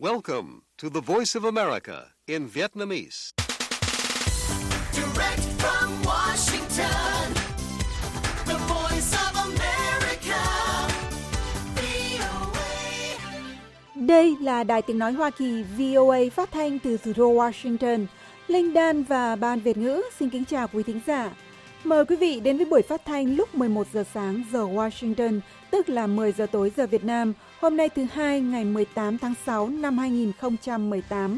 Welcome to the Voice of America in Vietnamese. Direct from Washington, the Voice of America, VOA. Đây là Đài Tiếng Nói Hoa Kỳ VOA phát thanh từ thủ đô Washington. Linh Dan và Ban Việt ngữ xin kính chào quý thính giả. Mời quý vị đến với buổi phát thanh lúc 11 giờ sáng giờ Washington, tức là 10 giờ tối giờ Việt Nam, hôm nay thứ Hai ngày 18 tháng 6 năm 2018.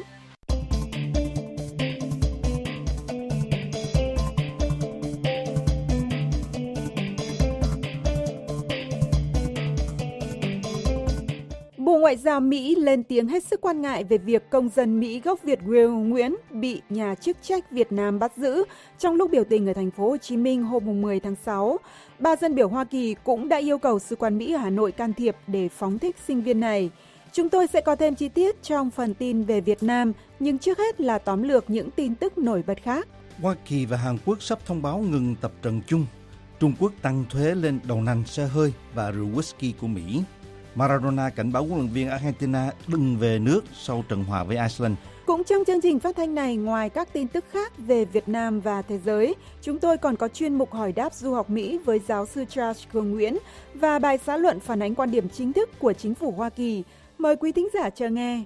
Bộ Ngoại giao Mỹ lên tiếng hết sức quan ngại về việc công dân Mỹ gốc Việt Will Nguyễn bị nhà chức trách Việt Nam bắt giữ trong lúc biểu tình ở thành phố Hồ Chí Minh hôm 10 tháng 6. Ba dân biểu Hoa Kỳ cũng đã yêu cầu Sứ quán Mỹ ở Hà Nội can thiệp để phóng thích sinh viên này. Chúng tôi sẽ có thêm chi tiết trong phần tin về Việt Nam, nhưng trước hết là tóm lược những tin tức nổi bật khác. Hoa Kỳ và Hàn Quốc sắp thông báo ngừng tập trận chung. Trung Quốc tăng thuế lên đậu nành, xe hơi và rượu whisky của Mỹ. Maradona cảnh báo huấn luyện viên Argentina đừng về nước sau trận hòa với Iceland. Cũng trong chương trình phát thanh này, ngoài các tin tức khác về Việt Nam và thế giới, chúng tôi còn có chuyên mục hỏi đáp du học Mỹ với giáo sư Charles Cường Nguyễn và bài xã luận phản ánh quan điểm chính thức của chính phủ Hoa Kỳ. Mời quý thính giả chờ nghe.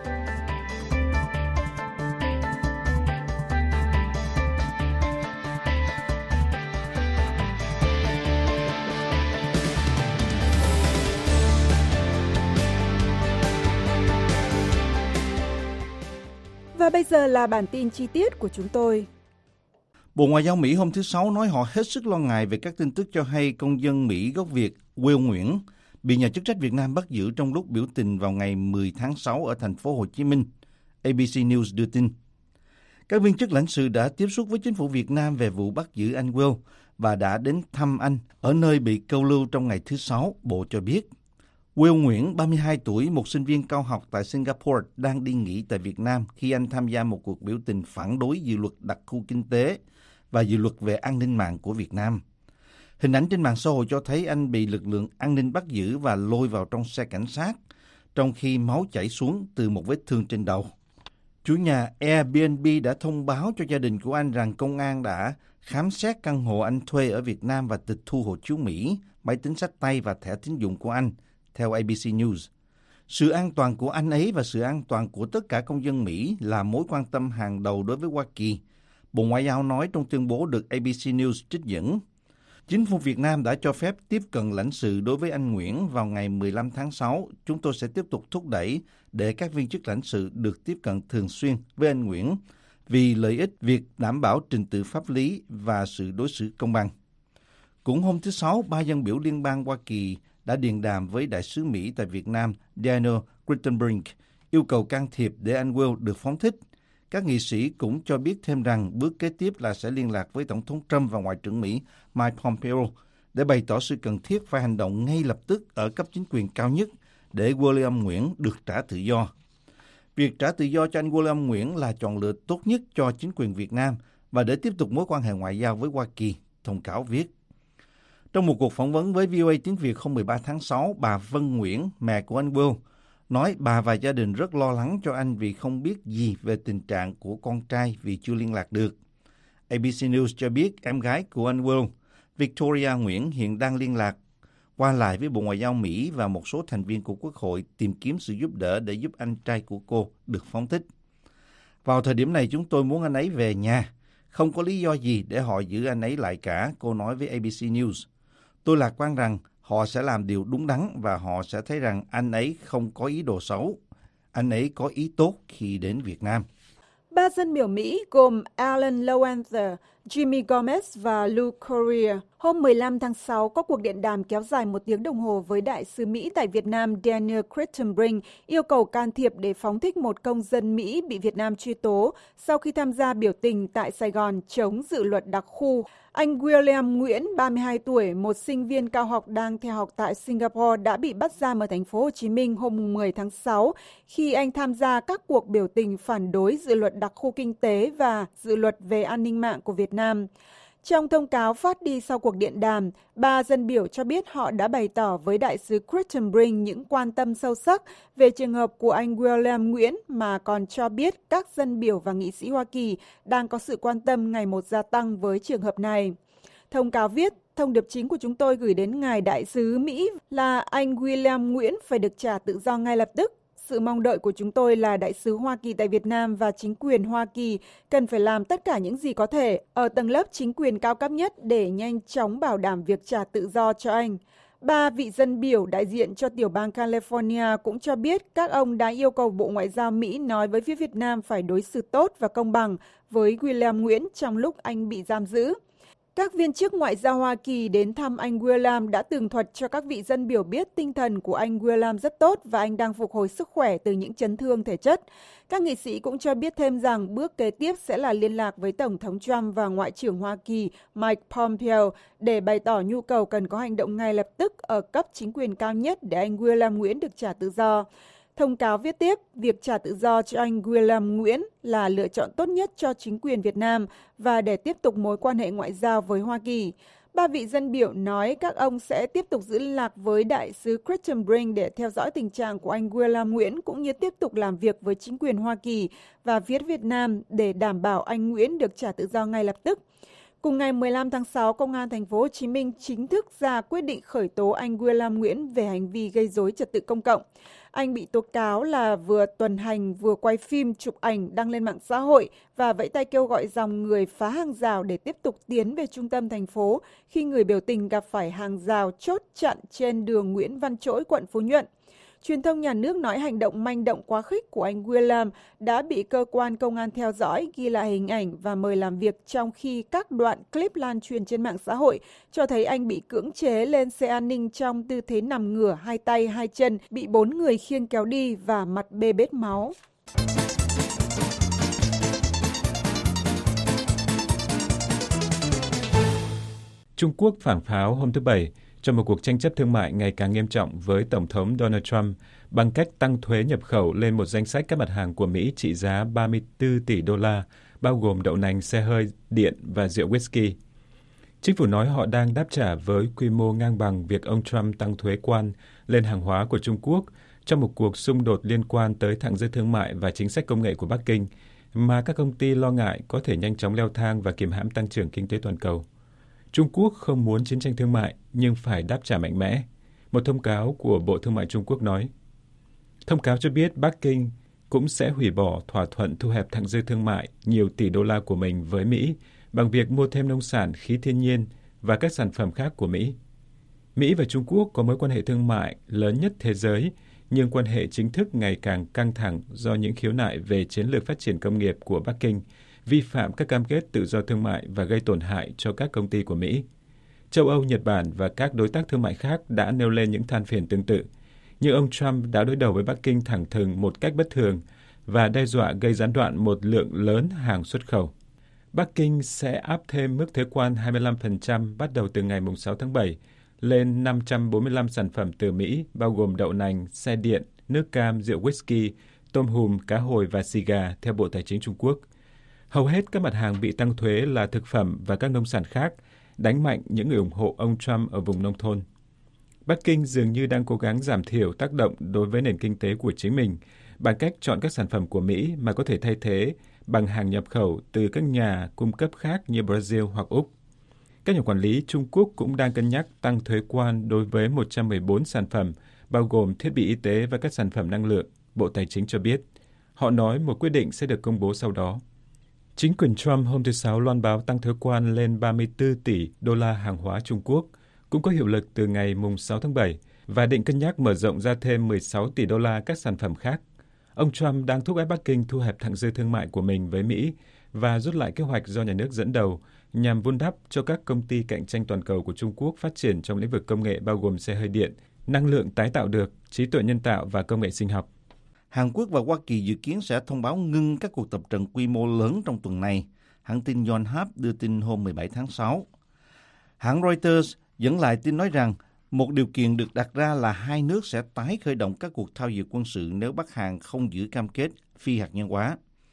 Và bây giờ là bản tin chi tiết của chúng tôi. Bộ Ngoại giao Mỹ hôm thứ Sáu nói họ hết sức lo ngại về các tin tức cho hay công dân Mỹ gốc Việt Will Nguyễn bị nhà chức trách Việt Nam bắt giữ trong lúc biểu tình vào ngày 10 tháng 6 ở thành phố Hồ Chí Minh. ABC News đưa tin. Các viên chức lãnh sự đã tiếp xúc với chính phủ Việt Nam về vụ bắt giữ anh Will và đã đến thăm anh ở nơi bị câu lưu trong ngày thứ Sáu, Bộ cho biết. Will Nguyễn, 32 tuổi, một sinh viên cao học tại Singapore, đang đi nghỉ tại Việt Nam khi anh tham gia một cuộc biểu tình phản đối dự luật đặc khu kinh tế và dự luật về an ninh mạng của Việt Nam. Hình ảnh trên mạng xã hội cho thấy anh bị lực lượng an ninh bắt giữ và lôi vào trong xe cảnh sát, trong khi máu chảy xuống từ một vết thương trên đầu. Chủ nhà Airbnb đã thông báo cho gia đình của anh rằng công an đã khám xét căn hộ anh thuê ở Việt Nam và tịch thu hộ chiếu Mỹ, máy tính xách tay và thẻ tín dụng của anh. Theo ABC News, sự an toàn của anh ấy và sự an toàn của tất cả công dân Mỹ là mối quan tâm hàng đầu đối với Hoa Kỳ, Bộ Ngoại giao nói trong tuyên bố được ABC News trích dẫn. Chính phủ Việt Nam đã cho phép tiếp cận lãnh sự đối với anh Nguyễn vào ngày 15 tháng 6. Chúng tôi sẽ tiếp tục thúc đẩy để các viên chức lãnh sự được tiếp cận thường xuyên với anh Nguyễn vì lợi ích việc đảm bảo trình tự pháp lý và sự đối xử công bằng. Cũng hôm thứ Sáu, ba dân biểu liên bang Hoa Kỳ đã điện đàm với đại sứ Mỹ tại Việt Nam Daniel Crittenbrink yêu cầu can thiệp để anh Will được phóng thích. Các nghị sĩ cũng cho biết thêm rằng bước kế tiếp là sẽ liên lạc với Tổng thống Trump và Ngoại trưởng Mỹ Mike Pompeo để bày tỏ sự cần thiết phải hành động ngay lập tức ở cấp chính quyền cao nhất để William Nguyễn được trả tự do. Việc trả tự do cho anh William Nguyễn là chọn lựa tốt nhất cho chính quyền Việt Nam và để tiếp tục mối quan hệ ngoại giao với Hoa Kỳ, thông cáo viết. Trong một cuộc phỏng vấn với VOA tiếng Việt hôm 13 tháng 6, bà Vân Nguyễn, mẹ của anh Will, nói bà và gia đình rất lo lắng cho anh vì không biết gì về tình trạng của con trai vì chưa liên lạc được. ABC News cho biết em gái của anh Will, Victoria Nguyễn, hiện đang liên lạc qua lại với Bộ Ngoại giao Mỹ và một số thành viên của Quốc hội tìm kiếm sự giúp đỡ để giúp anh trai của cô được phóng thích. Vào thời điểm này chúng tôi muốn anh ấy về nhà. Không có lý do gì để họ giữ anh ấy lại cả, cô nói với ABC News. Tôi lạc quan rằng họ sẽ làm điều đúng đắn và họ sẽ thấy rằng anh ấy không có ý đồ xấu. Anh ấy có ý tốt khi đến Việt Nam. Ba dân biểu Mỹ gồm Alan Lowenther, Jimmy Gomez và Lou Courier hôm 15 tháng 6 có cuộc điện đàm kéo dài 1 tiếng đồng hồ với đại sứ Mỹ tại Việt Nam Daniel Crittenbrink yêu cầu can thiệp để phóng thích một công dân Mỹ bị Việt Nam truy tố sau khi tham gia biểu tình tại Sài Gòn chống dự luật đặc khu. Anh William Nguyễn, 32 tuổi, một sinh viên cao học đang theo học tại Singapore đã bị bắt giam ở thành phố Hồ Chí Minh hôm 10 tháng 6 khi anh tham gia các cuộc biểu tình phản đối dự luật đặc khu kinh tế và dự luật về an ninh mạng của Việt Nam. Trong thông cáo phát đi sau cuộc điện đàm, ba dân biểu cho biết họ đã bày tỏ với đại sứ Crittenbrink những quan tâm sâu sắc về trường hợp của anh William Nguyễn, mà còn cho biết các dân biểu và nghị sĩ Hoa Kỳ đang có sự quan tâm ngày một gia tăng với trường hợp này. Thông cáo viết, thông điệp chính của chúng tôi gửi đến ngài đại sứ Mỹ là anh William Nguyễn phải được trả tự do ngay lập tức. Sự mong đợi của chúng tôi là đại sứ Hoa Kỳ tại Việt Nam và chính quyền Hoa Kỳ cần phải làm tất cả những gì có thể ở tầng lớp chính quyền cao cấp nhất để nhanh chóng bảo đảm việc trả tự do cho anh. Ba vị dân biểu đại diện cho tiểu bang California cũng cho biết các ông đã yêu cầu Bộ Ngoại giao Mỹ nói với phía Việt Nam phải đối xử tốt và công bằng với William Nguyễn trong lúc anh bị giam giữ. Các viên chức ngoại giao Hoa Kỳ đến thăm anh William đã tường thuật cho các vị dân biểu biết tinh thần của anh William rất tốt và anh đang phục hồi sức khỏe từ những chấn thương thể chất. Các nghị sĩ cũng cho biết thêm rằng bước kế tiếp sẽ là liên lạc với Tổng thống Trump và Ngoại trưởng Hoa Kỳ Mike Pompeo để bày tỏ nhu cầu cần có hành động ngay lập tức ở cấp chính quyền cao nhất để anh William Nguyễn được trả tự do. Thông cáo viết tiếp, việc trả tự do cho anh William Nguyễn là lựa chọn tốt nhất cho chính quyền Việt Nam và để tiếp tục mối quan hệ ngoại giao với Hoa Kỳ. Ba vị dân biểu nói các ông sẽ tiếp tục giữ liên lạc với đại sứ Crittenbrink để theo dõi tình trạng của anh William Nguyễn cũng như tiếp tục làm việc với chính quyền Hoa Kỳ và phía Việt Nam để đảm bảo anh Nguyễn được trả tự do ngay lập tức. Cùng ngày 15 tháng 6, Công an thành phố Hồ Chí Minh chính thức ra quyết định khởi tố anh William Nguyễn về hành vi gây rối trật tự công cộng. Anh bị tố cáo là vừa tuần hành, vừa quay phim, chụp ảnh đăng lên mạng xã hội và vẫy tay kêu gọi dòng người phá hàng rào để tiếp tục tiến về trung tâm thành phố khi người biểu tình gặp phải hàng rào chốt chặn trên đường Nguyễn Văn Trỗi, quận Phú Nhuận. Truyền thông nhà nước nói hành động manh động quá khích của anh William đã bị cơ quan công an theo dõi, ghi lại hình ảnh và mời làm việc, trong khi các đoạn clip lan truyền trên mạng xã hội cho thấy anh bị cưỡng chế lên xe an ninh trong tư thế nằm ngửa, hai tay hai chân, bị 4 người khiêng kéo đi và mặt bê bết máu. Trung Quốc phản pháo hôm thứ Bảy trong một cuộc tranh chấp thương mại ngày càng nghiêm trọng với Tổng thống Donald Trump bằng cách tăng thuế nhập khẩu lên một danh sách các mặt hàng của Mỹ trị giá 34 tỷ đô la, bao gồm đậu nành, xe hơi, điện và rượu whisky. Chính phủ nói họ đang đáp trả với quy mô ngang bằng việc ông Trump tăng thuế quan lên hàng hóa của Trung Quốc trong một cuộc xung đột liên quan tới thặng dư thương mại và chính sách công nghệ của Bắc Kinh, mà các công ty lo ngại có thể nhanh chóng leo thang và kiềm hãm tăng trưởng kinh tế toàn cầu. Trung Quốc không muốn chiến tranh thương mại nhưng phải đáp trả mạnh mẽ, một thông cáo của Bộ Thương mại Trung Quốc nói. Thông cáo cho biết Bắc Kinh cũng sẽ hủy bỏ thỏa thuận thu hẹp thặng dư thương mại nhiều tỷ đô la của mình với Mỹ bằng việc mua thêm nông sản, khí thiên nhiên và các sản phẩm khác của Mỹ. Mỹ và Trung Quốc có mối quan hệ thương mại lớn nhất thế giới, nhưng quan hệ chính thức ngày càng căng thẳng do những khiếu nại về chiến lược phát triển công nghiệp của Bắc Kinh, vi phạm các cam kết tự do thương mại và gây tổn hại cho các công ty của Mỹ. Châu Âu, Nhật Bản và các đối tác thương mại khác đã nêu lên những than phiền tương tự, nhưng ông Trump đã đối đầu với Bắc Kinh thẳng thừng một cách bất thường và đe dọa gây gián đoạn một lượng lớn hàng xuất khẩu. Bắc Kinh sẽ áp thêm mức thuế quan 25% bắt đầu từ ngày 6 tháng 7 lên 545 sản phẩm từ Mỹ, bao gồm đậu nành, xe điện, nước cam, rượu whisky, tôm hùm, cá hồi và xì gà, theo Bộ Tài chính Trung Quốc. Hầu hết các mặt hàng bị tăng thuế là thực phẩm và các nông sản khác, đánh mạnh những người ủng hộ ông Trump ở vùng nông thôn. Bắc Kinh dường như đang cố gắng giảm thiểu tác động đối với nền kinh tế của chính mình bằng cách chọn các sản phẩm của Mỹ mà có thể thay thế bằng hàng nhập khẩu từ các nhà cung cấp khác như Brazil hoặc Úc. Các nhà quản lý Trung Quốc cũng đang cân nhắc tăng thuế quan đối với 114 sản phẩm, bao gồm thiết bị y tế và các sản phẩm năng lượng, Bộ Tài chính cho biết. Họ nói một quyết định sẽ được công bố sau đó. Chính quyền Trump hôm thứ Sáu loan báo tăng thuế quan lên 34 tỷ đô la hàng hóa Trung Quốc, cũng có hiệu lực từ ngày 6 tháng 7 và định cân nhắc mở rộng ra thêm 16 tỷ đô la các sản phẩm khác. Ông Trump đang thúc ép Bắc Kinh thu hẹp thặng dư thương mại của mình với Mỹ và rút lại kế hoạch do nhà nước dẫn đầu nhằm vun đắp cho các công ty cạnh tranh toàn cầu của Trung Quốc phát triển trong lĩnh vực công nghệ bao gồm xe hơi điện, năng lượng tái tạo được, trí tuệ nhân tạo và công nghệ sinh học. Hàn Quốc và Hoa Kỳ dự kiến sẽ thông báo ngưng các cuộc tập trận quy mô lớn trong tuần này, hãng tin Yonhap đưa tin hôm 17 tháng 6. Hãng Reuters dẫn lại tin nói rằng một điều kiện được đặt ra là hai nước sẽ tái khởi động các cuộc thao dượt quân sự nếu Bắc Hàn không giữ cam kết phi hạt nhân hóa.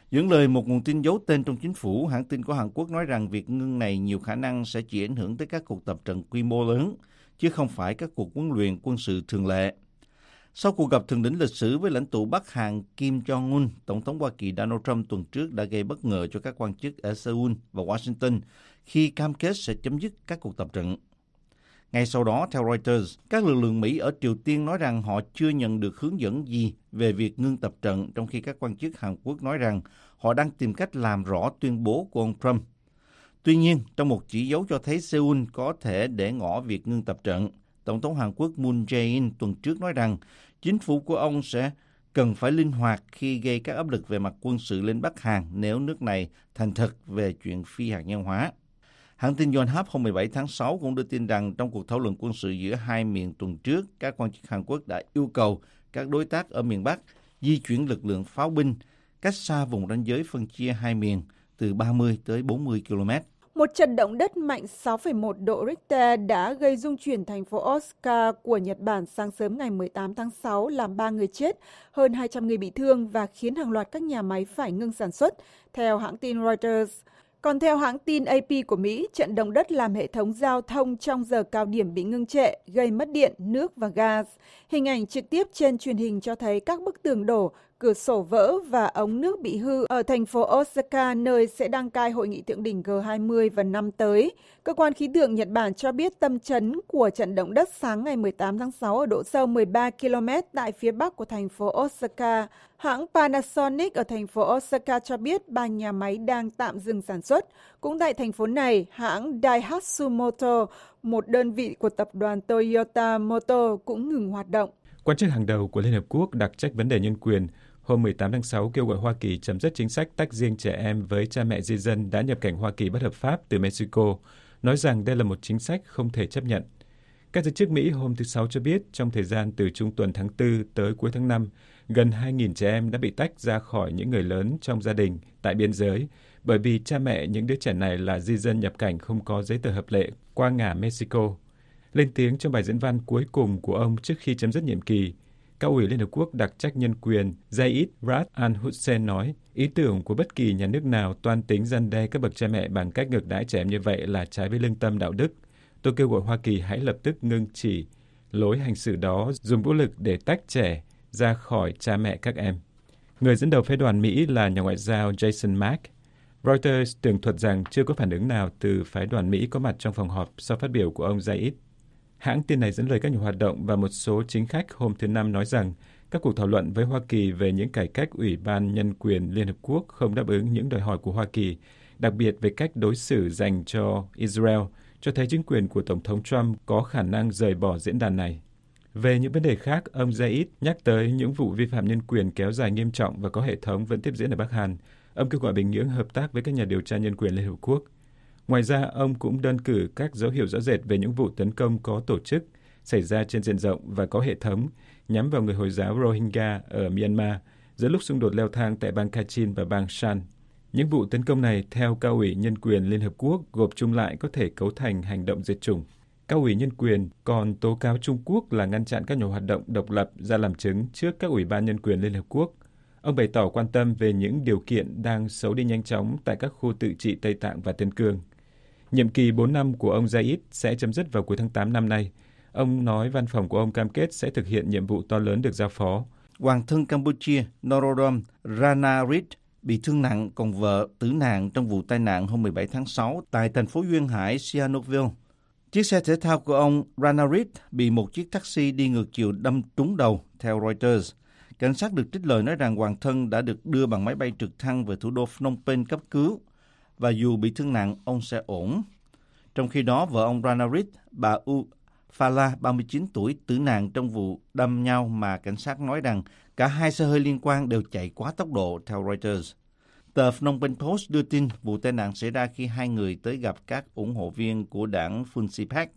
Dẫn lời một nguồn tin giấu tên trong chính phủ, hãng tin của Hàn Quốc nói rằng việc ngưng này nhiều khả năng sẽ chỉ ảnh hưởng tới các cuộc tập trận quy mô lớn, chứ không phải các cuộc huấn luyện quân sự thường lệ. Sau cuộc gặp thượng đỉnh lịch sử với lãnh tụ Bắc Hàn Kim Jong-un, Tổng thống Hoa Kỳ Donald Trump tuần trước đã gây bất ngờ cho các quan chức ở Seoul và Washington khi cam kết sẽ chấm dứt các cuộc tập trận. Ngay sau đó, theo Reuters, các lực lượng Mỹ ở Triều Tiên nói rằng họ chưa nhận được hướng dẫn gì về việc ngưng tập trận, trong khi các quan chức Hàn Quốc nói rằng họ đang tìm cách làm rõ tuyên bố của ông Trump. Tuy nhiên, trong một chỉ dấu cho thấy Seoul có thể để ngỏ việc ngưng tập trận, Tổng thống Hàn Quốc Moon Jae-in tuần trước nói rằng chính phủ của ông sẽ cần phải linh hoạt khi gây các áp lực về mặt quân sự lên Bắc Hàn nếu nước này thành thật về chuyện phi hạt nhân hóa. Hãng tin Yonhap hôm 17 tháng 6 cũng đưa tin rằng trong cuộc thảo luận quân sự giữa hai miền tuần trước, các quan chức Hàn Quốc đã yêu cầu các đối tác ở miền Bắc di chuyển lực lượng pháo binh cách xa vùng ranh giới phân chia hai miền từ 30 tới 40 km. Một trận động đất mạnh 6,1 độ Richter đã gây rung chuyển thành phố Osaka của Nhật Bản sáng sớm ngày 18 tháng 6, làm 3 người chết, hơn 200 người bị thương và khiến hàng loạt các nhà máy phải ngưng sản xuất, theo hãng tin Reuters. Còn theo hãng tin AP của Mỹ, trận động đất làm hệ thống giao thông trong giờ cao điểm bị ngưng trệ, gây mất điện, nước và gas. Hình ảnh trực tiếp trên truyền hình cho thấy các bức tường đổ, cửa sổ vỡ và ống nước bị hư ở thành phố Osaka, nơi sẽ đăng cai hội nghị thượng đỉnh G20 vào năm tới. Cơ quan khí tượng Nhật Bản cho biết tâm chấn của trận động đất sáng ngày 18 tháng 6 ở độ sâu 13 km tại phía bắc của thành phố Osaka. Hãng Panasonic ở thành phố Osaka cho biết 3 nhà máy đang tạm dừng sản xuất. Cũng tại thành phố này, hãng Daihatsu Motor, một đơn vị của tập đoàn Toyota Motor, cũng ngừng hoạt động. Quan chức hàng đầu của Liên Hợp Quốc đặc trách vấn đề nhân quyền hôm 18 tháng 6 kêu gọi Hoa Kỳ chấm dứt chính sách tách riêng trẻ em với cha mẹ di dân đã nhập cảnh Hoa Kỳ bất hợp pháp từ Mexico, nói rằng đây là một chính sách không thể chấp nhận. Các giới chức Mỹ hôm thứ Sáu cho biết trong thời gian từ trung tuần tháng 4 tới cuối tháng 5, gần 2.000 trẻ em đã bị tách ra khỏi những người lớn trong gia đình tại biên giới bởi vì cha mẹ những đứa trẻ này là di dân nhập cảnh không có giấy tờ hợp lệ qua ngả Mexico. Lên tiếng trong bài diễn văn cuối cùng của ông trước khi chấm dứt nhiệm kỳ, Cao ủy Liên Hợp Quốc đặc trách nhân quyền Zeid Ra'ad al-Hussein nói, ý tưởng của bất kỳ nhà nước nào toan tính răn đe các bậc cha mẹ bằng cách ngược đãi trẻ em như vậy là trái với lương tâm đạo đức. Tôi kêu gọi Hoa Kỳ hãy lập tức ngưng chỉ lối hành xử đó, dùng vũ lực để tách trẻ ra khỏi cha mẹ các em. Người dẫn đầu phái đoàn Mỹ là nhà ngoại giao Jason Mack. Reuters tường thuật rằng chưa có phản ứng nào từ phái đoàn Mỹ có mặt trong phòng họp sau phát biểu của ông Zeid. Hãng tin này dẫn lời các nhà hoạt động và một số chính khách hôm thứ Năm nói rằng các cuộc thảo luận với Hoa Kỳ về những cải cách Ủy ban Nhân quyền Liên Hợp Quốc không đáp ứng những đòi hỏi của Hoa Kỳ, đặc biệt về cách đối xử dành cho Israel, cho thấy chính quyền của Tổng thống Trump có khả năng rời bỏ diễn đàn này. Về những vấn đề khác, ông Zeid nhắc tới những vụ vi phạm nhân quyền kéo dài nghiêm trọng và có hệ thống vẫn tiếp diễn ở Bắc Hàn. Ông kêu gọi Bình Nhưỡng hợp tác với các nhà điều tra nhân quyền Liên Hợp Quốc. Ngoài ra, ông cũng đơn cử các dấu hiệu rõ rệt về những vụ tấn công có tổ chức, xảy ra trên diện rộng và có hệ thống, nhắm vào người Hồi giáo Rohingya ở Myanmar, giữa lúc xung đột leo thang tại bang Kachin và bang Shan. Những vụ tấn công này, theo Cao ủy Nhân quyền Liên Hợp Quốc, gộp chung lại có thể cấu thành hành động diệt chủng. Cao ủy Nhân quyền còn tố cáo Trung Quốc là ngăn chặn các nhà hoạt động độc lập ra làm chứng trước các Ủy ban Nhân quyền Liên Hợp Quốc. Ông bày tỏ quan tâm về những điều kiện đang xấu đi nhanh chóng tại các khu tự trị Tây Tạng và Tân Cương. Nhiệm kỳ 4 năm của ông Zeid sẽ chấm dứt vào cuối tháng 8 năm nay. Ông nói văn phòng của ông cam kết sẽ thực hiện nhiệm vụ to lớn được giao phó. Hoàng thân Campuchia Norodom Ranariddh bị thương nặng, còn vợ tử nạn trong vụ tai nạn hôm 17 tháng 6 tại thành phố duyên hải Sihanoukville. Chiếc xe thể thao của ông Ranariddh bị một chiếc taxi đi ngược chiều đâm trúng đầu, theo Reuters. Cảnh sát được trích lời nói rằng hoàng thân đã được đưa bằng máy bay trực thăng về thủ đô Phnom Penh cấp cứu, và dù bị thương nặng, ông sẽ ổn. Trong khi đó, vợ ông Ranariddh, bà U Phala, 39 tuổi, tử nạn trong vụ đâm nhau mà cảnh sát nói rằng cả hai xe hơi liên quan đều chạy quá tốc độ, theo Reuters. Tờ Phnom Penh Post đưa tin vụ tai nạn xảy ra khi hai người tới gặp các ủng hộ viên của đảng Funsipak,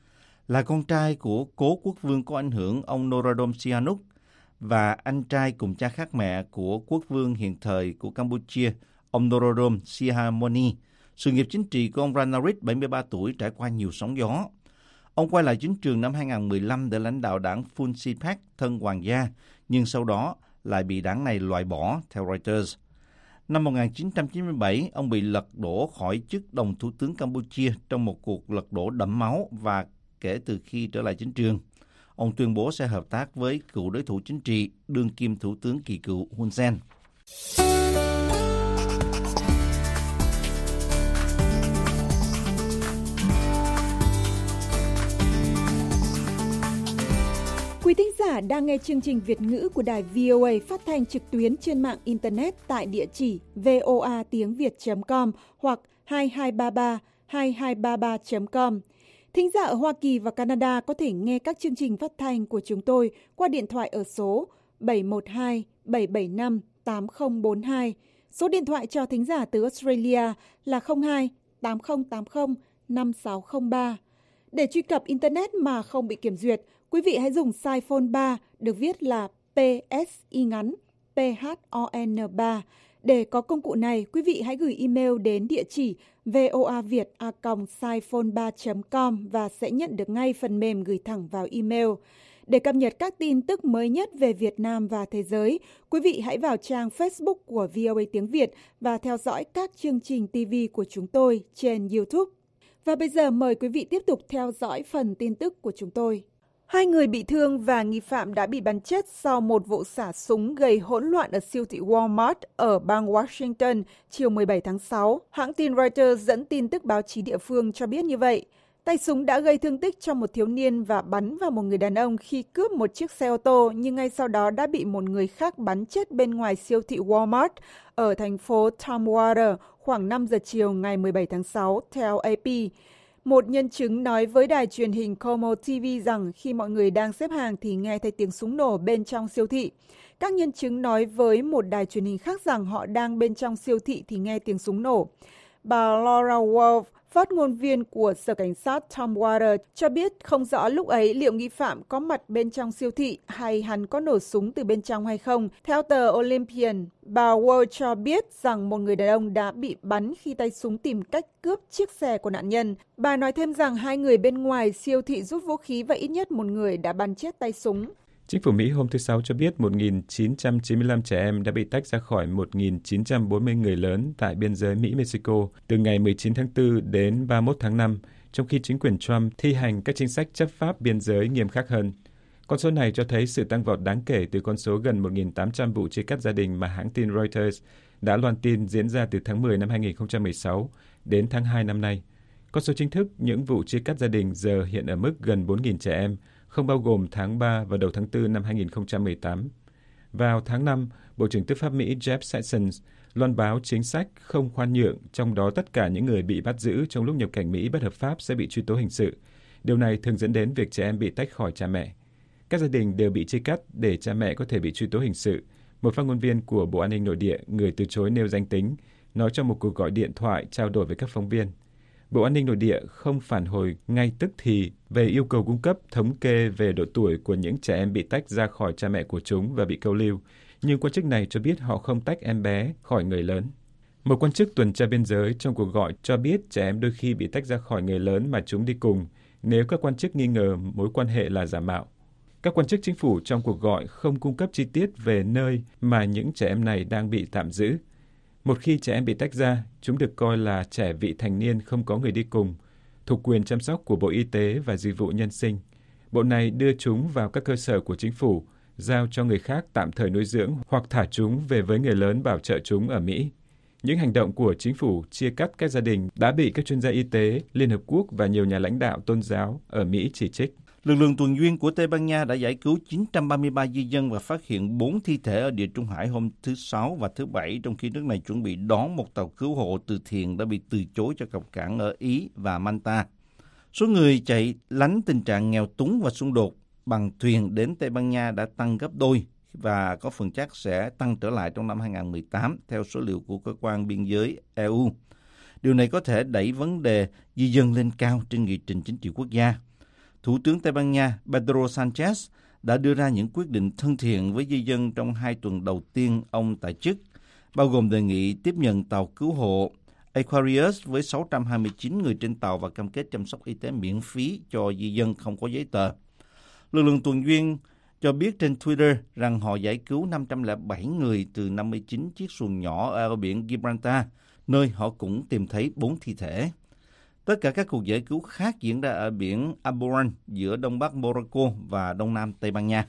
là con trai của cố quốc vương có ảnh hưởng ông Norodom Sihanouk và anh trai cùng cha khác mẹ của quốc vương hiện thời của Campuchia, ông Norodom Sihamoni. Sự nghiệp chính trị của ông Ranariddh, 73 tuổi, trải qua nhiều sóng gió. Ông quay lại chính trường năm 2015 để lãnh đạo đảng Funsipak thân hoàng gia, nhưng sau đó lại bị đảng này loại bỏ, theo Reuters. Năm 1997, ông bị lật đổ khỏi chức đồng thủ tướng Campuchia trong một cuộc lật đổ đẫm máu và kể từ khi trở lại chính trường, ông tuyên bố sẽ hợp tác với cựu đối thủ chính trị, đương kim thủ tướng kỳ cựu Hun Sen. Quý thính giả đang nghe chương trình Việt ngữ của đài VOA phát thanh trực tuyến trên mạng Internet tại địa chỉ voatiếngviet.com hoặc 2233 Thính giả ở Hoa Kỳ và Canada có thể nghe các chương trình phát thanh của chúng tôi qua điện thoại ở số 712-775-8042. Số điện thoại cho thính giả từ Australia là 02-8080-5603. Để truy cập Internet mà không bị kiểm duyệt, quý vị hãy dùng size phone 3 được viết là PSI ngắn PHON 3. Để có công cụ này, quý vị hãy gửi email đến địa chỉ voaviet@siphone3.com và sẽ nhận được ngay phần mềm gửi thẳng vào email. Để cập nhật các tin tức mới nhất về Việt Nam và thế giới, quý vị hãy vào trang Facebook của VOA Tiếng Việt và theo dõi các chương trình TV của chúng tôi trên YouTube. Và bây giờ mời quý vị tiếp tục theo dõi phần tin tức của chúng tôi. 2 người bị thương và nghi phạm đã bị bắn chết sau một vụ xả súng gây hỗn loạn ở siêu thị Walmart ở bang Washington chiều 17 tháng 6. Hãng tin Reuters dẫn tin tức báo chí địa phương cho biết như vậy. Tay súng đã gây thương tích cho một thiếu niên và bắn vào một người đàn ông khi cướp một chiếc xe ô tô, nhưng ngay sau đó đã bị một người khác bắn chết bên ngoài siêu thị Walmart ở thành phố Tumwater khoảng 5 giờ chiều ngày 17 tháng 6, theo AP. Một nhân chứng nói với đài truyền hình Como TV rằng khi mọi người đang xếp hàng thì nghe thấy tiếng súng nổ bên trong siêu thị. Các nhân chứng nói với một đài truyền hình khác rằng họ đang bên trong siêu thị thì nghe tiếng súng nổ. Bà Laura Wolf, phát ngôn viên của Sở Cảnh sát Tumwater, cho biết không rõ lúc ấy liệu nghi phạm có mặt bên trong siêu thị hay hắn có nổ súng từ bên trong hay không. Theo tờ Olympian, bà Wolf cho biết rằng một người đàn ông đã bị bắn khi tay súng tìm cách cướp chiếc xe của nạn nhân. Bà nói thêm rằng 2 người bên ngoài siêu thị rút vũ khí và ít nhất một người đã bắn chết tay súng. Chính phủ Mỹ hôm thứ Sáu cho biết 1.995 trẻ em đã bị tách ra khỏi 1.940 người lớn tại biên giới Mỹ-Mexico từ ngày 19 tháng 4 đến 31 tháng 5, trong khi chính quyền Trump thi hành các chính sách chấp pháp biên giới nghiêm khắc hơn. Con số này cho thấy sự tăng vọt đáng kể từ con số gần 1.800 vụ chia cắt gia đình mà hãng tin Reuters đã loan tin diễn ra từ tháng 10 năm 2016 đến tháng 2 năm nay. Con số chính thức những vụ chia cắt gia đình giờ hiện ở mức gần 4.000 trẻ em, không bao gồm tháng 3 và đầu tháng 4 năm 2018. Vào tháng 5, Bộ trưởng Tư pháp Mỹ Jeff Sessions loan báo chính sách không khoan nhượng, trong đó tất cả những người bị bắt giữ trong lúc nhập cảnh Mỹ bất hợp pháp sẽ bị truy tố hình sự. Điều này thường dẫn đến việc trẻ em bị tách khỏi cha mẹ. Các gia đình đều bị chia cắt để cha mẹ có thể bị truy tố hình sự. Một phát ngôn viên của Bộ An ninh Nội địa, người từ chối nêu danh tính, nói trong một cuộc gọi điện thoại trao đổi với các phóng viên. Bộ An ninh Nội địa không phản hồi ngay tức thì về yêu cầu cung cấp thống kê về độ tuổi của những trẻ em bị tách ra khỏi cha mẹ của chúng và bị câu lưu, nhưng quan chức này cho biết họ không tách em bé khỏi người lớn. Một quan chức tuần tra biên giới trong cuộc gọi cho biết trẻ em đôi khi bị tách ra khỏi người lớn mà chúng đi cùng nếu các quan chức nghi ngờ mối quan hệ là giả mạo. Các quan chức chính phủ trong cuộc gọi không cung cấp chi tiết về nơi mà những trẻ em này đang bị tạm giữ. Một khi trẻ em bị tách ra, chúng được coi là trẻ vị thành niên không có người đi cùng, thuộc quyền chăm sóc của Bộ Y tế và Dịch vụ Nhân sinh. Bộ này đưa chúng vào các cơ sở của chính phủ, giao cho người khác tạm thời nuôi dưỡng hoặc thả chúng về với người lớn bảo trợ chúng ở Mỹ. Những hành động của chính phủ chia cắt các gia đình đã bị các chuyên gia y tế, Liên Hợp Quốc và nhiều nhà lãnh đạo tôn giáo ở Mỹ chỉ trích. Lực lượng tuần duyên của Tây Ban Nha đã giải cứu 933 di dân và phát hiện 4 thi thể ở Địa Trung Hải hôm thứ Sáu và thứ Bảy, trong khi nước này chuẩn bị đón một tàu cứu hộ từ thiện đã bị từ chối cho cập cảng ở Ý và Malta. Số người chạy lánh tình trạng nghèo túng và xung đột bằng thuyền đến Tây Ban Nha đã tăng gấp đôi và có phần chắc sẽ tăng trở lại trong năm 2018, theo số liệu của cơ quan biên giới EU. Điều này có thể đẩy vấn đề di dân lên cao trên nghị trình chính trị quốc gia. Thủ tướng Tây Ban Nha Pedro Sánchez đã đưa ra những quyết định thân thiện với di dân trong 2 tuần đầu tiên ông tại chức, bao gồm đề nghị tiếp nhận tàu cứu hộ Aquarius với 629 người trên tàu và cam kết chăm sóc y tế miễn phí cho di dân không có giấy tờ. Lực lượng tuần duyên cho biết trên Twitter rằng họ giải cứu 507 người từ 59 chiếc xuồng nhỏ ở biển Gibraltar, nơi họ cũng tìm thấy 4 thi thể. Tất cả các cuộc giải cứu khác diễn ra ở biển Alboran giữa đông bắc Morocco và đông nam Tây Ban Nha.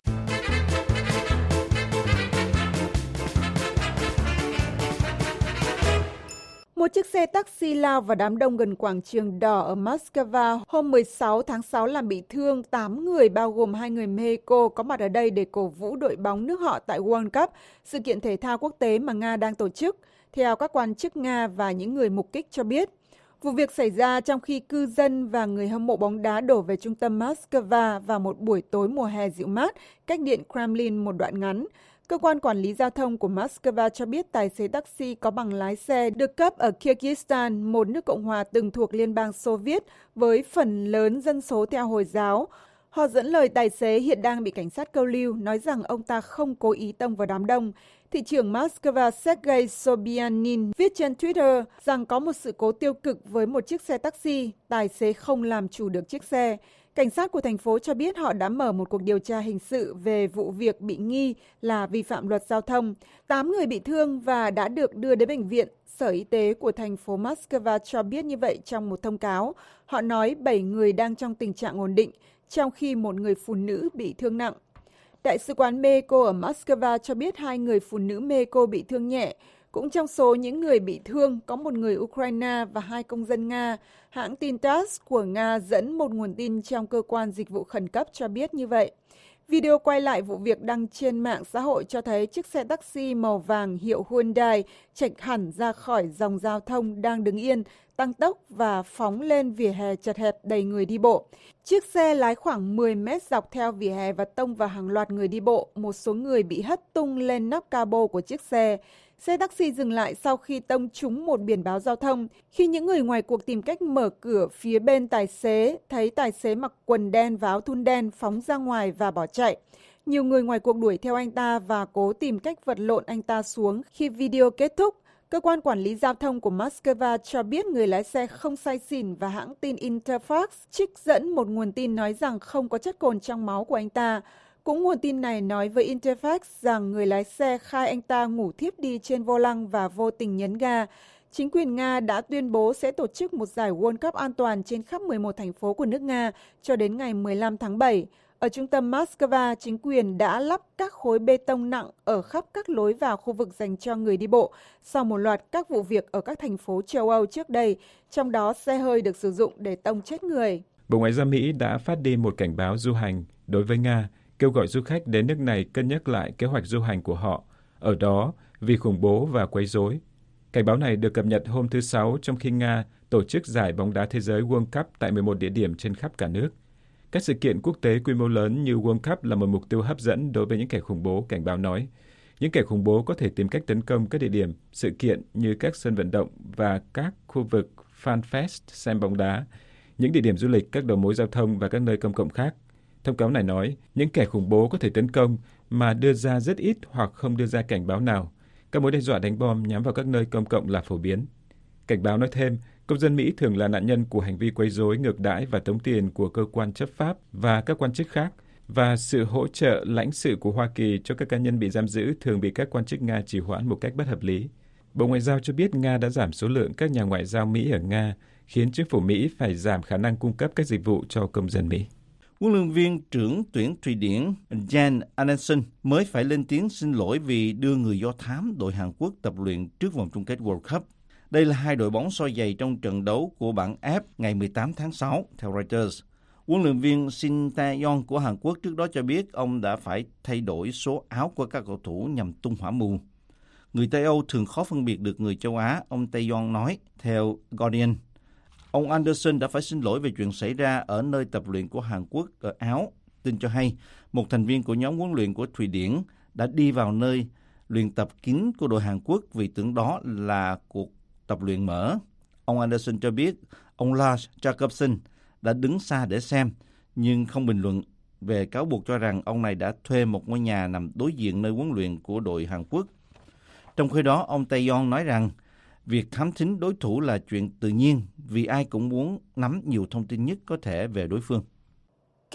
Một chiếc xe taxi lao vào đám đông gần quảng trường đỏ ở Moscow hôm 16 tháng 6 làm bị thương 8 người, bao gồm 2 người Mexico có mặt ở đây để cổ vũ đội bóng nước họ tại World Cup, sự kiện thể thao quốc tế mà Nga đang tổ chức, theo các quan chức Nga và những người mục kích cho biết. Vụ việc xảy ra trong khi cư dân và người hâm mộ bóng đá đổ về trung tâm Moscow vào một buổi tối mùa hè dịu mát, cách điện Kremlin một đoạn ngắn. Cơ quan quản lý giao thông của Moscow cho biết tài xế taxi có bằng lái xe được cấp ở Kyrgyzstan, một nước Cộng hòa từng thuộc Liên bang Xô Viết với phần lớn dân số theo Hồi giáo. Họ dẫn lời tài xế hiện đang bị cảnh sát câu lưu, nói rằng ông ta không cố ý tông vào đám đông. Thị trưởng Moscow Sergei Sobyanin viết trên Twitter rằng có một sự cố tiêu cực với một chiếc xe taxi, tài xế không làm chủ được chiếc xe. Cảnh sát của thành phố cho biết họ đã mở một cuộc điều tra hình sự về vụ việc bị nghi là vi phạm luật giao thông. 8 người bị thương và đã được đưa đến bệnh viện. Sở Y tế của thành phố Moscow cho biết như vậy trong một thông cáo. Họ nói 7 người đang trong tình trạng ổn định, trong khi một người phụ nữ bị thương nặng. Đại sứ quán Mexico ở Moscow cho biết 2 người phụ nữ Mexico bị thương nhẹ. Cũng trong số những người bị thương có một người Ukraine và 2 công dân Nga. Hãng tin TASS của Nga dẫn một nguồn tin trong cơ quan dịch vụ khẩn cấp cho biết như vậy. Video quay lại vụ việc đăng trên mạng xã hội cho thấy chiếc xe taxi màu vàng hiệu Hyundai chệch hẳn ra khỏi dòng giao thông đang đứng yên, tăng tốc và phóng lên vỉa hè chật hẹp đầy người đi bộ. Chiếc xe lái khoảng 10 mét dọc theo vỉa hè và tông vào hàng loạt người đi bộ. Một số người bị hất tung lên nắp cabo của chiếc xe. Xe taxi dừng lại sau khi tông trúng một biển báo giao thông. Khi những người ngoài cuộc tìm cách mở cửa phía bên tài xế, thấy tài xế mặc quần đen và áo thun đen phóng ra ngoài và bỏ chạy. Nhiều người ngoài cuộc đuổi theo anh ta và cố tìm cách vật lộn anh ta xuống. Khi video kết thúc, cơ quan quản lý giao thông của Moscow cho biết người lái xe không say xỉn và hãng tin Interfax trích dẫn một nguồn tin nói rằng không có chất cồn trong máu của anh ta. Cũng nguồn tin này nói với Interfax rằng người lái xe khai anh ta ngủ thiếp đi trên vô lăng và vô tình nhấn ga. Chính quyền Nga đã tuyên bố sẽ tổ chức một giải World Cup an toàn trên khắp 11 thành phố của nước Nga cho đến ngày 15 tháng 7. Ở trung tâm Moscow, chính quyền đã lắp các khối bê tông nặng ở khắp các lối vào khu vực dành cho người đi bộ sau một loạt các vụ việc ở các thành phố châu Âu trước đây, trong đó xe hơi được sử dụng để tông chết người. Bộ Ngoại giao Mỹ đã phát đi một cảnh báo du hành đối với Nga, kêu gọi du khách đến nước này cân nhắc lại kế hoạch du hành của họ, ở đó vì khủng bố và quấy rối. Cảnh báo này được cập nhật hôm thứ Sáu trong khi Nga tổ chức giải bóng đá thế giới World Cup tại 11 địa điểm trên khắp cả nước. Các sự kiện quốc tế quy mô lớn như World Cup là một mục tiêu hấp dẫn đối với những kẻ khủng bố, cảnh báo nói. Những kẻ khủng bố có thể tìm cách tấn công các địa điểm, sự kiện như các sân vận động và các khu vực fan fest xem bóng đá, những địa điểm du lịch, các đầu mối giao thông và các nơi công cộng khác. Thông cáo này nói, những kẻ khủng bố có thể tấn công mà đưa ra rất ít hoặc không đưa ra cảnh báo nào. Các mối đe dọa đánh bom nhắm vào các nơi công cộng là phổ biến. Cảnh báo nói thêm, công dân Mỹ thường là nạn nhân của hành vi quấy rối, ngược đãi và tống tiền của cơ quan chấp pháp và các quan chức khác, và sự hỗ trợ lãnh sự của Hoa Kỳ cho các cá nhân bị giam giữ thường bị các quan chức Nga trì hoãn một cách bất hợp lý. Bộ Ngoại giao cho biết Nga đã giảm số lượng các nhà ngoại giao Mỹ ở Nga, khiến chính phủ Mỹ phải giảm khả năng cung cấp các dịch vụ cho công dân Mỹ. Huấn luyện viên trưởng tuyển Thụy Điển Jan Andersen mới phải lên tiếng xin lỗi vì đưa người Do Thám đội Hàn Quốc tập luyện trước vòng chung kết World Cup. Đây là hai đội bóng soi giày trong trận đấu của bảng F ngày 18 tháng 6, theo Reuters. Huấn luyện viên Shin Tae-yong của Hàn Quốc trước đó cho biết ông đã phải thay đổi số áo của các cầu thủ nhằm tung hỏa mù. Người Tây Âu thường khó phân biệt được người châu Á, ông Tae-yong nói, theo Guardian. Ông Anderson đã phải xin lỗi về chuyện xảy ra ở nơi tập luyện của Hàn Quốc ở Áo. Tin cho hay, một thành viên của nhóm huấn luyện của Thụy Điển đã đi vào nơi luyện tập kín của đội Hàn Quốc vì tưởng đó là cuộc tập luyện mở. Ông Anderson cho biết ông Lars Jacobsen đã đứng xa để xem, nhưng không bình luận về cáo buộc cho rằng ông này đã thuê một ngôi nhà nằm đối diện nơi huấn luyện của đội Hàn Quốc. Trong khi đó, ông Tae-yong nói rằng việc thám thính đối thủ là chuyện tự nhiên vì ai cũng muốn nắm nhiều thông tin nhất có thể về đối phương.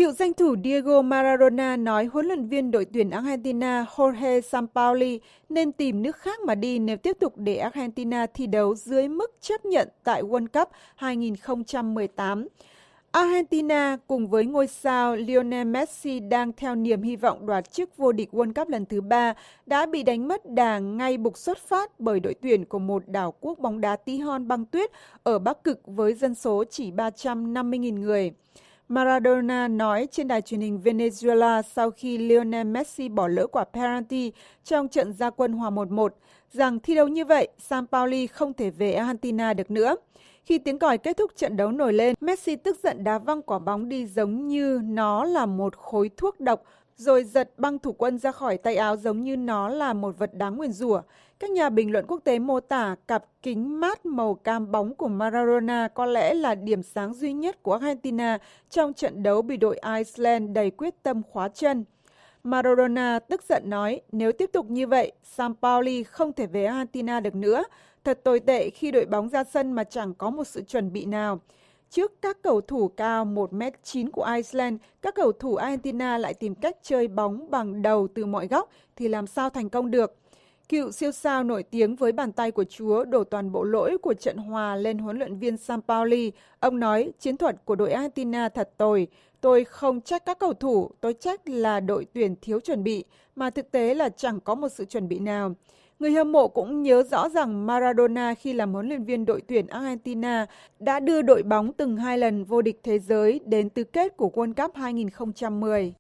Cựu danh thủ Diego Maradona nói huấn luyện viên đội tuyển Argentina Jorge Sampaoli nên tìm nước khác mà đi nếu tiếp tục để Argentina thi đấu dưới mức chấp nhận tại World Cup 2018. Argentina cùng với ngôi sao Lionel Messi đang theo niềm hy vọng đoạt chức vô địch World Cup lần thứ 3 đã bị đánh mất đà ngay bục xuất phát bởi đội tuyển của một đảo quốc bóng đá tí hon băng tuyết ở Bắc Cực với dân số chỉ 350.000 người. Maradona nói trên đài truyền hình Venezuela sau khi Lionel Messi bỏ lỡ quả penalty trong trận ra quân hòa 1-1 rằng thi đấu như vậy, Sampaoli không thể về Argentina được nữa. Khi tiếng còi kết thúc trận đấu nổi lên, Messi tức giận đá văng quả bóng đi giống như nó là một khối thuốc độc, rồi giật băng thủ quân ra khỏi tay áo giống như nó là một vật đáng nguyền rủa. Các nhà bình luận quốc tế mô tả cặp kính mát màu cam bóng của Maradona có lẽ là điểm sáng duy nhất của Argentina trong trận đấu bị đội Iceland đầy quyết tâm khóa chân. Maradona tức giận nói, nếu tiếp tục như vậy, Sampaoli không thể về Argentina được nữa. Thật tồi tệ khi đội bóng ra sân mà chẳng có một sự chuẩn bị nào. Trước các cầu thủ cao 1m9 của Iceland, các cầu thủ Argentina lại tìm cách chơi bóng bằng đầu từ mọi góc thì làm sao thành công được. Cựu siêu sao nổi tiếng với bàn tay của Chúa đổ toàn bộ lỗi của trận hòa lên huấn luyện viên Sampaoli. Ông nói, chiến thuật của đội Argentina thật tồi. Tôi không trách các cầu thủ, tôi trách là đội tuyển thiếu chuẩn bị, mà thực tế là chẳng có một sự chuẩn bị nào. Người hâm mộ cũng nhớ rõ rằng Maradona khi làm huấn luyện viên đội tuyển Argentina đã đưa đội bóng từng 2 lần vô địch thế giới đến tứ kết của World Cup 2010.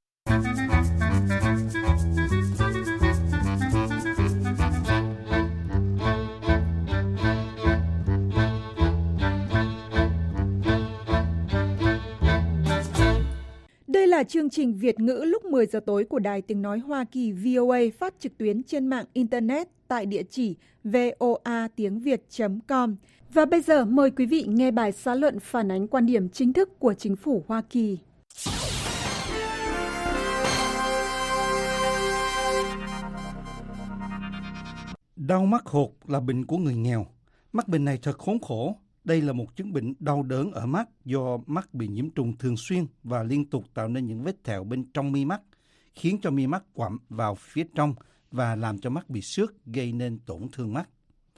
Đây là chương trình Việt ngữ lúc 10 giờ tối của Đài Tiếng Nói Hoa Kỳ VOA phát trực tuyến trên mạng Internet tại địa chỉ voatiengviet.com. Và bây giờ mời quý vị nghe bài xã luận phản ánh quan điểm chính thức của chính phủ Hoa Kỳ. Đau mắt hột là bệnh của người nghèo. Mắc bệnh này thật khốn khổ. Đây là một chứng bệnh đau đớn ở mắt do mắt bị nhiễm trùng thường xuyên và liên tục tạo nên những vết thẹo bên trong mi mắt, khiến cho mi mắt quặm vào phía trong và làm cho mắt bị xước, gây nên tổn thương mắt.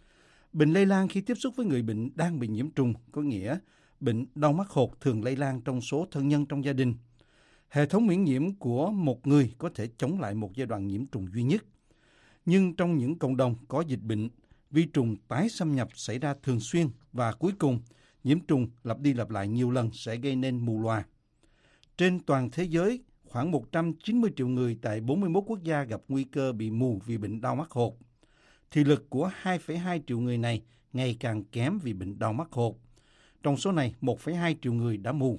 Bệnh lây lan khi tiếp xúc với người bệnh đang bị nhiễm trùng, có nghĩa bệnh đau mắt hột thường lây lan trong số thân nhân trong gia đình. Hệ thống miễn nhiễm của một người có thể chống lại một giai đoạn nhiễm trùng duy nhất. Nhưng trong những cộng đồng có dịch bệnh, vi trùng tái xâm nhập xảy ra thường xuyên và cuối cùng nhiễm trùng lặp đi lặp lại nhiều lần sẽ gây nên mù lòa. Trên toàn thế giới, khoảng 190 triệu người tại 41 quốc gia gặp nguy cơ bị mù vì bệnh đau mắt hột. Thị lực của 2,2 triệu người này ngày càng kém vì bệnh đau mắt hột. Trong số này, 1,2 triệu người đã mù.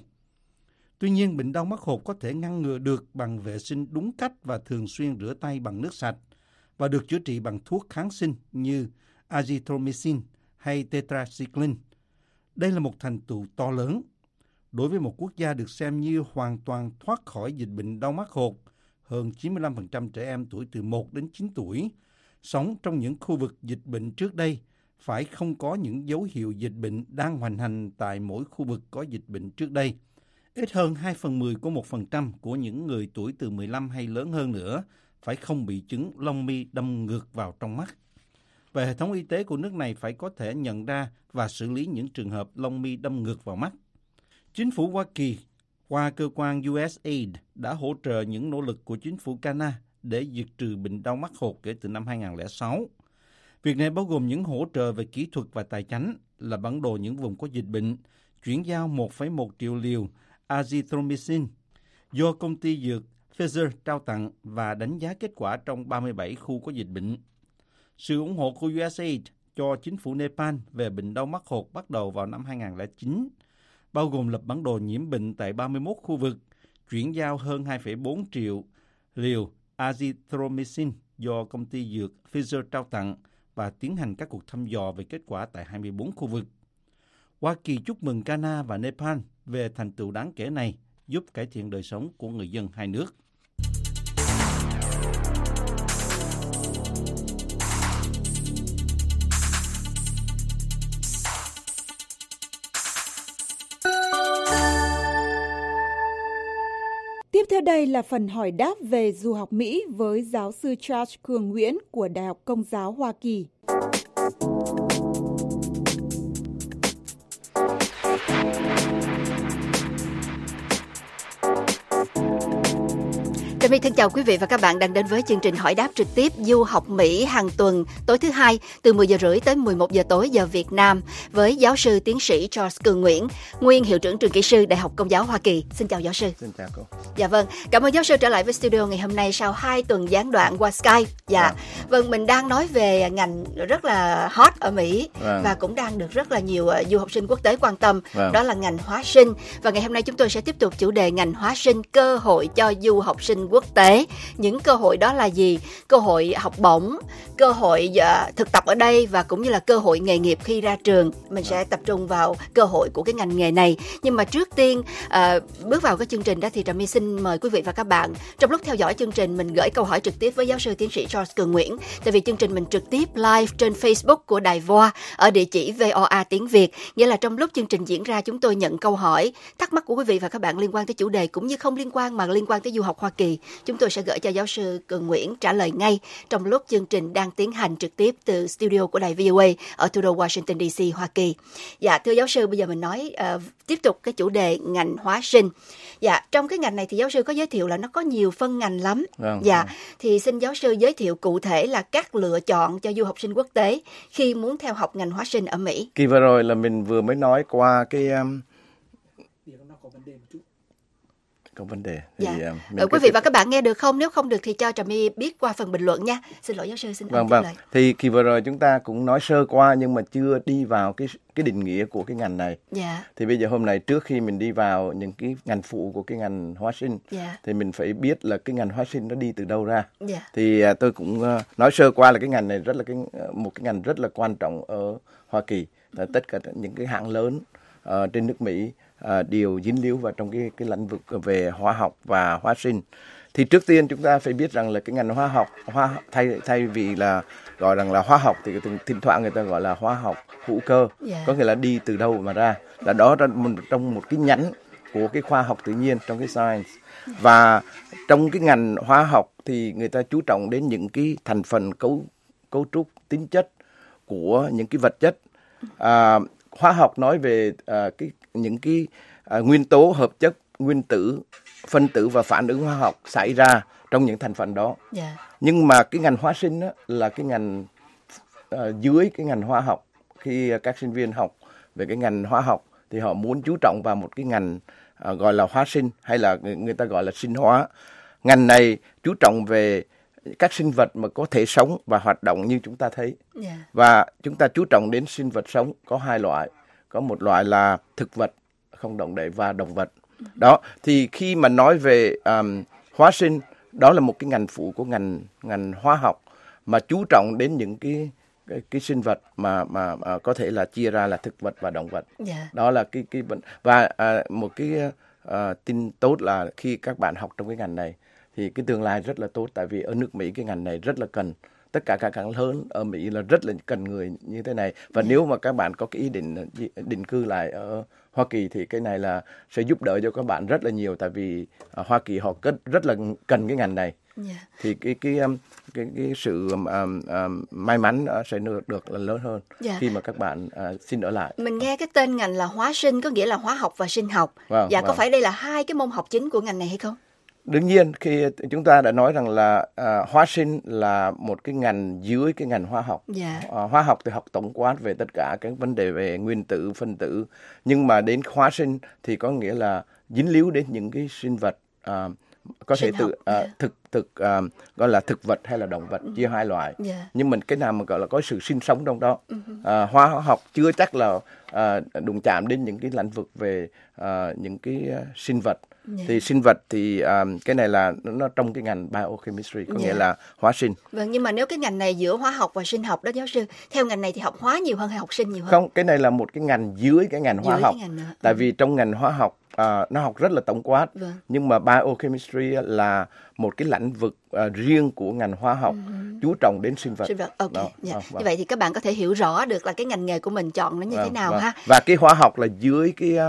Tuy nhiên, bệnh đau mắt hột có thể ngăn ngừa được bằng vệ sinh đúng cách và thường xuyên rửa tay bằng nước sạch và được chữa trị bằng thuốc kháng sinh như azithromycin hay tetracycline. Đây là một thành tựu to lớn. Đối với một quốc gia được xem như hoàn toàn thoát khỏi dịch bệnh đau mắt hột, hơn 95% trẻ em tuổi từ 1 đến 9 tuổi sống trong những khu vực dịch bệnh trước đây phải không có những dấu hiệu dịch bệnh đang hoành hành tại mỗi khu vực có dịch bệnh trước đây. Ít hơn 2/10 của 1% của những người tuổi từ 15 hay lớn hơn nữa phải không bị chứng lông mi đâm ngược vào trong mắt. Và hệ thống y tế của nước này phải có thể nhận ra và xử lý những trường hợp lông mi đâm ngược vào mắt. Chính phủ Hoa Kỳ qua cơ quan USAID đã hỗ trợ những nỗ lực của chính phủ Canada để diệt trừ bệnh đau mắt hột kể từ năm 2006. Việc này bao gồm những hỗ trợ về kỹ thuật và tài chánh, là bản đồ những vùng có dịch bệnh, chuyển giao 1,1 triệu liều azithromycin do công ty dược Pfizer trao tặng và đánh giá kết quả trong 37 khu có dịch bệnh. Sự ủng hộ của USAID cho chính phủ Nepal về bệnh đau mắt hột bắt đầu vào năm 2009, bao gồm lập bản đồ nhiễm bệnh tại 31 khu vực, chuyển giao hơn 2,4 triệu liều azithromycin do công ty dược Pfizer trao tặng và tiến hành các cuộc thăm dò về kết quả tại 24 khu vực. Hoa Kỳ chúc mừng Canada và Nepal về thành tựu đáng kể này, giúp cải thiện đời sống của người dân hai nước. đây là phần hỏi đáp về du học Mỹ với giáo sư Charles Cường Nguyễn của Đại học Công giáo Hoa Kỳ. Trà My thân chào quý vị và các bạn đang đến với chương trình hỏi đáp trực tiếp du học Mỹ hàng tuần tối thứ Hai từ 10 giờ rưỡi tới 11 giờ tối giờ Việt Nam với giáo sư tiến sĩ Charles Cường Nguyễn, nguyên hiệu trưởng trường kỹ sư Đại học Công giáo Hoa Kỳ. Xin chào giáo sư. Xin chào cô. Dạ vâng, cảm ơn giáo sư trở lại với studio ngày hôm nay sau 2 tuần gián đoạn qua Skype. Dạ, vâng, mình đang nói về ngành rất là hot ở Mỹ và cũng đang được rất là nhiều du học sinh quốc tế quan tâm. Đó là ngành hóa sinh. Và ngày hôm nay chúng tôi sẽ tiếp tục chủ đề ngành hóa sinh, cơ hội cho du học sinh quốc tế. Những cơ hội đó là gì? Cơ hội học bổng, cơ hội thực tập ở đây và cũng như là cơ hội nghề nghiệp khi ra trường. Mình sẽ tập trung vào cơ hội của cái ngành nghề này. Nhưng mà trước tiên bước vào cái chương trình đó thì Trà My xin mời quý vị và các bạn trong lúc theo dõi chương trình mình gửi câu hỏi trực tiếp với giáo sư tiến sĩ Charles Cường Nguyễn. Tại vì chương trình mình trực tiếp live trên Facebook của Đài VOA ở địa chỉ VOA tiếng Việt. Nghĩa là trong lúc chương trình diễn ra chúng tôi nhận câu hỏi, thắc mắc của quý vị và các bạn liên quan tới chủ đề cũng như không liên quan mà liên quan tới du học Hoa Kỳ. Chúng tôi sẽ gửi cho giáo sư Cường Nguyễn trả lời ngay trong lúc chương trình đang tiến hành trực tiếp từ studio của Đài VOA ở thủ đô Washington DC, Hoa Kỳ. Dạ, thưa giáo sư, bây giờ mình nói tiếp tục cái chủ đề ngành hóa sinh. Dạ, trong cái ngành này thì giáo sư có giới thiệu là nó có nhiều phân ngành lắm. Thì xin giáo sư giới thiệu cụ thể là các lựa chọn cho du học sinh quốc tế khi muốn theo học ngành hóa sinh ở Mỹ. Kỳ vừa rồi là mình vừa mới nói qua cái có vấn đề. Thì, quý vị và các bạn nghe được không? Nếu không được thì cho Trà My biết qua phần bình luận nha. Xin lỗi giáo sư, xin vâng. Thì kỳ vừa rồi chúng ta cũng nói sơ qua nhưng mà chưa đi vào cái định nghĩa của cái ngành này. Thì bây giờ hôm nay trước khi mình đi vào những cái ngành phụ của cái ngành hóa sinh thì mình phải biết là cái ngành hóa sinh nó đi từ đâu ra. Thì tôi cũng nói sơ qua là cái ngành này rất là một cái ngành rất là quan trọng ở Hoa Kỳ. Là tất cả những cái hãng lớn trên nước Mỹ đều dính líu vào trong cái lĩnh vực về hóa học và hóa sinh. Thì trước tiên chúng ta phải biết rằng là cái ngành hóa học thay vì là gọi rằng là hóa học thì thỉnh thoảng người ta gọi là hóa học hữu cơ, có nghĩa là đi từ đâu mà ra, là đó trong một cái nhánh của cái khoa học tự nhiên, trong cái science. Và trong cái ngành hóa học thì người ta chú trọng đến những cái thành phần cấu trúc, tính chất của những cái vật chất. Hóa học nói về những cái nguyên tố, hợp chất, nguyên tử, phân tử và phản ứng hóa học xảy ra trong những thành phần đó. Nhưng mà cái ngành hóa sinh á, là cái ngành dưới cái ngành hóa học. Khi các sinh viên học về cái ngành hóa học thì họ muốn chú trọng vào một cái ngành gọi là hóa sinh, hay là người ta gọi là sinh hóa. Ngành này chú trọng về các sinh vật mà có thể sống và hoạt động như chúng ta thấy. Và chúng ta chú trọng đến sinh vật sống có hai loại. Có một loại là thực vật không động đậy và động vật. Đó, thì khi mà nói về hóa sinh, đó là một cái ngành phụ của ngành hóa học mà chú trọng đến những cái sinh vật mà có thể là chia ra là thực vật và động vật. Đó là cái và một cái tin tốt là khi các bạn học trong cái ngành này thì cái tương lai rất là tốt, tại vì ở nước Mỹ cái ngành này rất là cần. Tất cả các hãng lớn ở Mỹ là rất là cần người như thế này. Và nếu mà các bạn có cái ý định định cư lại ở Hoa Kỳ thì cái này là sẽ giúp đỡ cho các bạn rất là nhiều, tại vì Hoa Kỳ họ rất là cần cái ngành này. Thì cái sự may mắn sẽ được là lớn hơn khi mà các bạn xin ở lại. Mình nghe cái tên ngành là hóa sinh có nghĩa là hóa học và sinh học. Có phải đây là hai cái môn học chính của ngành này hay không? Đương nhiên, khi chúng ta đã nói rằng là hóa sinh là một cái ngành dưới cái ngành hóa học. Hóa học thì học tổng quát về tất cả các vấn đề về nguyên tử, phân tử. Nhưng mà đến hóa sinh thì có nghĩa là dính líu đến những cái sinh vật có thể gọi là thực vật hay là động vật, chia hai loại. Nhưng mình cái nào mà gọi là có sự sinh sống trong đó. Hóa học chưa chắc là đụng chạm đến những cái lĩnh vực về những cái sinh vật. Thì sinh vật thì cái này là nó trong cái ngành biochemistry, có nghĩa là hóa sinh. Vâng, nhưng mà nếu cái ngành này giữa hóa học và sinh học đó giáo sư, theo ngành này thì học hóa nhiều hơn hay học sinh nhiều hơn? Không, cái này là một cái ngành dưới cái ngành hóa học. Tại vì trong ngành hóa học nó học rất là tổng quát. Nhưng mà biochemistry là một cái lĩnh vực riêng của ngành hóa học, chú trọng đến sinh vật. Như vậy thì các bạn có thể hiểu rõ được là cái ngành nghề của mình chọn nó như thế nào ha. Và cái hóa học là dưới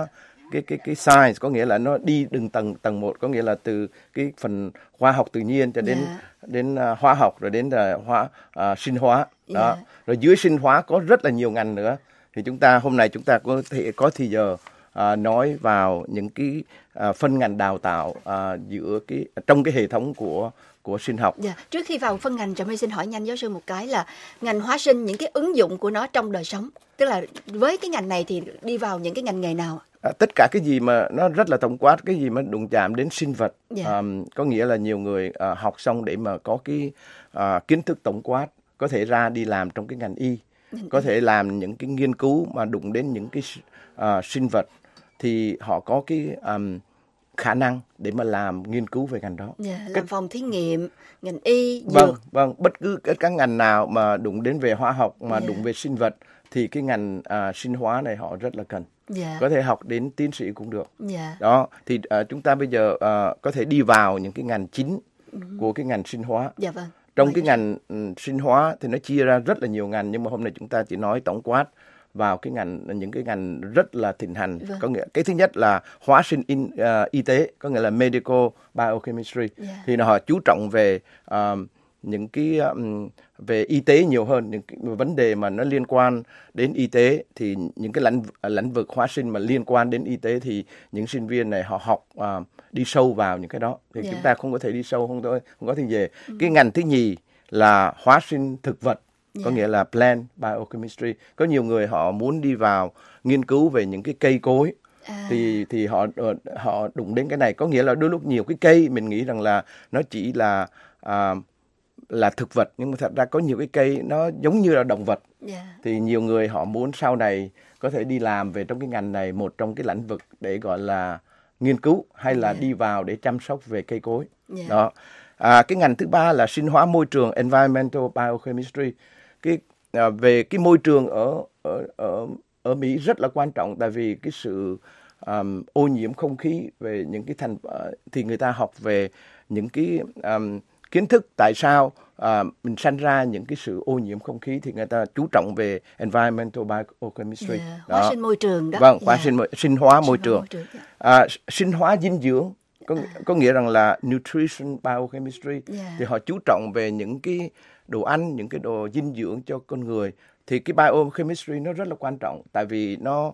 cái science, có nghĩa là nó đi từng tầng một, có nghĩa là từ cái phần khoa học tự nhiên cho đến hóa học, rồi đến sinh hóa đó. Rồi dưới sinh hóa có rất là nhiều ngành nữa. Thì hôm nay chúng ta có thể có thì giờ nói vào những cái phân ngành đào tạo trong cái hệ thống của sinh học. Trước khi vào phân ngành, Trà My xin hỏi nhanh giáo sư một cái là ngành hóa sinh, những cái ứng dụng của nó trong đời sống, tức là với cái ngành này thì đi vào những cái ngành nghề nào? Tất cả cái gì mà nó rất là tổng quát, cái gì mà đụng chạm đến sinh vật. Có nghĩa là nhiều người học xong để mà có cái kiến thức tổng quát, có thể ra đi làm trong cái ngành y, có thể làm những cái nghiên cứu mà đụng đến những cái sinh vật, thì họ có cái khả năng để mà làm nghiên cứu về ngành đó. Làm phòng thí nghiệm, ngành y, dược. Vâng, bất cứ các ngành nào mà đụng đến về hóa học, mà đụng về sinh vật, thì cái ngành sinh hóa này họ rất là cần. Có thể học đến tiến sĩ cũng được. Đó, thì chúng ta bây giờ có thể đi vào những cái ngành chính của cái ngành sinh hóa. Trong cái ngành sinh hóa thì nó chia ra rất là nhiều ngành, nhưng mà hôm nay chúng ta chỉ nói tổng quát vào những cái ngành rất là thịnh hành. Có nghĩa cái thứ nhất là hóa sinh y tế, có nghĩa là medical biochemistry. Thì họ chú trọng về những cái về y tế nhiều hơn, những cái vấn đề mà nó liên quan đến y tế. Thì những cái lĩnh vực hóa sinh mà liên quan đến y tế thì những sinh viên này họ học đi sâu vào những cái đó. Thì chúng ta không có thể đi sâu, không có thể về. Cái ngành thứ nhì là hóa sinh thực vật, có nghĩa là plant biochemistry. Có nhiều người họ muốn đi vào nghiên cứu về những cái cây cối, thì họ đụng đến cái này. Có nghĩa là đôi lúc nhiều cái cây mình nghĩ rằng là nó chỉ là thực vật, nhưng mà thật ra có nhiều cái cây nó giống như là động vật. Thì nhiều người họ muốn sau này có thể đi làm về trong cái ngành này, một trong cái lĩnh vực để gọi là nghiên cứu, hay là đi vào để chăm sóc về cây cối. Đó. Cái ngành thứ ba là sinh hóa môi trường, environmental biochemistry. Về cái môi trường ở Mỹ rất là quan trọng, tại vì cái sự ô nhiễm không khí, về những cái thì người ta học về những cái kiến thức tại sao mình sanh ra những cái sự ô nhiễm không khí, thì người ta chú trọng về environmental biochemistry. Hóa sinh môi trường đó. Vâng, sinh hóa môi trường. Sinh hóa dinh dưỡng, có nghĩa rằng là nutrition biochemistry. Thì họ chú trọng về những cái đồ ăn, những cái đồ dinh dưỡng cho con người. Thì cái biochemistry nó rất là quan trọng, tại vì nó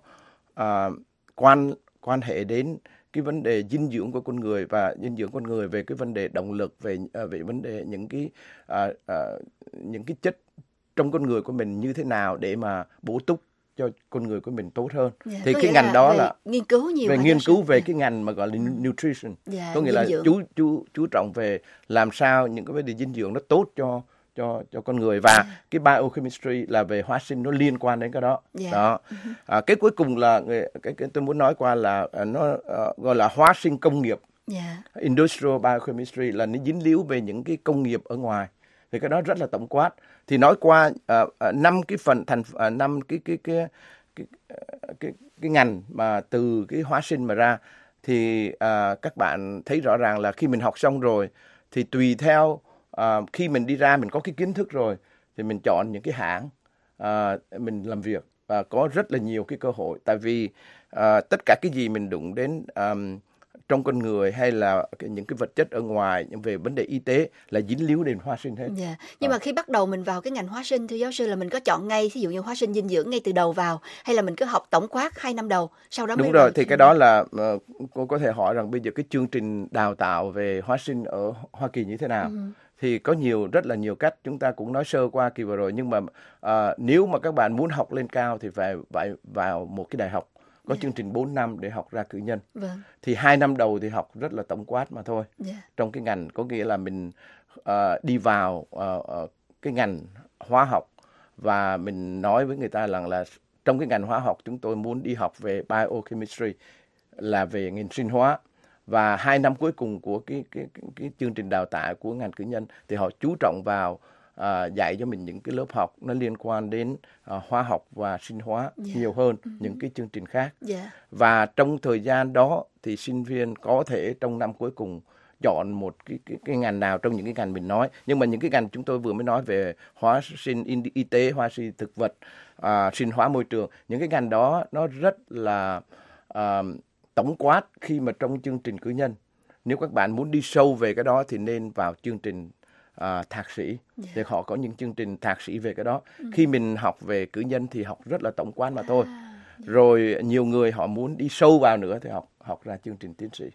quan hệ đến cái vấn đề dinh dưỡng của con người, và dinh dưỡng con người về cái vấn đề động lực, về vấn đề những cái chất trong con người của mình như thế nào để mà bổ túc cho con người của mình tốt hơn. Thì cái ngành đó là nghiên cứu nhiều, về nghiên cứu về cái ngành mà gọi là nutrition, có nghĩa là chú trọng về làm sao những cái vấn đề dinh dưỡng nó tốt cho con người. Và cái biochemistry là về hóa sinh, nó liên quan đến cái đó. Đó. Cái cuối cùng là cái tôi muốn nói qua là nó gọi là hóa sinh công nghiệp. Industrial biochemistry là nó dính líu về những cái công nghiệp ở ngoài. Thì cái đó rất là tổng quát. Thì nói qua 5 cái phần năm cái ngành mà từ cái hóa sinh mà ra, thì các bạn thấy rõ ràng là khi mình học xong rồi thì tùy theo khi mình đi ra mình có cái kiến thức rồi thì mình chọn những cái hãng mình làm việc, có rất là nhiều cái cơ hội. Tại vì tất cả cái gì mình đụng đến trong con người hay là những cái vật chất ở ngoài, về vấn đề y tế là dính líu đến hóa sinh hết. Nhưng mà khi bắt đầu mình vào cái ngành hóa sinh, thưa giáo sư, là mình có chọn ngay, ví dụ như hóa sinh dinh dưỡng ngay từ đầu vào, hay là mình cứ học tổng quát 2 năm đầu sau đó mới? Đúng rồi, thì cái đó là cô có thể hỏi rằng bây giờ cái chương trình đào tạo về hóa sinh ở Hoa Kỳ như thế nào? Thì có rất là nhiều cách, chúng ta cũng nói sơ qua kỳ vừa rồi, nhưng mà nếu mà các bạn muốn học lên cao thì phải vào một cái đại học có chương trình 4 năm để học ra cử nhân. Thì 2 năm đầu thì học rất là tổng quát mà thôi. Trong cái ngành, có nghĩa là mình đi vào cái ngành hóa học, và mình nói với người ta rằng là trong cái ngành hóa học chúng tôi muốn đi học về biochemistry, là về ngành sinh hóa. Và 2 năm cuối cùng của cái chương trình đào tạo của ngành cử nhân thì họ chú trọng vào dạy cho mình những cái lớp học nó liên quan đến hóa học và sinh hóa nhiều hơn những cái chương trình khác. Và trong thời gian đó thì sinh viên có thể trong năm cuối cùng chọn một cái ngành nào trong những cái ngành mình nói. Nhưng mà những cái ngành chúng tôi vừa mới nói về hóa sinh y tế, hóa sinh thực vật, sinh hóa môi trường, những cái ngành đó nó rất là tổng quát khi mà trong chương trình cử nhân. Nếu các bạn muốn đi sâu về cái đó thì nên vào chương trình thạc sĩ. Thì họ có những chương trình thạc sĩ về cái đó. Khi mình học về cử nhân thì học rất là tổng quát mà thôi. Rồi nhiều người họ muốn đi sâu vào nữa thì học ra chương trình tiến sĩ.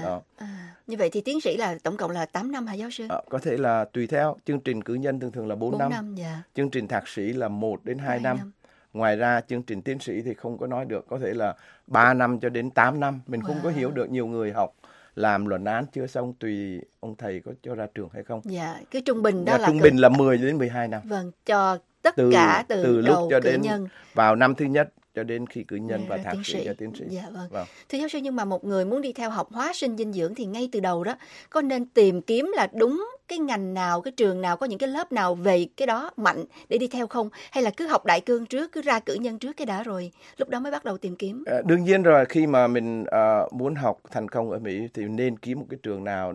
Như vậy thì tiến sĩ là tổng cộng là 8 năm hả giáo sư? Có thể là tùy theo. Chương trình cử nhân thường là 4 năm. Chương trình thạc sĩ là 1 đến 2 năm. Ngoài ra chương trình tiến sĩ thì không có nói được. Có thể là 3 năm cho đến 8 năm. Mình không có hiểu được, nhiều người học làm luận án chưa xong, tùy ông thầy có cho ra trường hay không. Cái trung bình đó là trung bình là 10 đến 12 năm. Vâng, cho tất cả từ lúc đầu cho cử đến nhân vào năm thứ nhất cho đến khi cử nhân và thạc sĩ và tiến sĩ. Vâng. Thưa giáo sư, nhưng mà một người muốn đi theo học hóa sinh dinh dưỡng thì ngay từ đầu đó có nên tìm kiếm là đúng cái ngành nào, cái trường nào, có những cái lớp nào về cái đó mạnh để đi theo không? Hay là cứ học đại cương trước, cứ ra cử nhân trước cái đã rồi lúc đó mới bắt đầu tìm kiếm? Đương nhiên rồi, khi mà mình muốn học thành công ở Mỹ thì nên kiếm một cái trường nào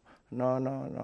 nó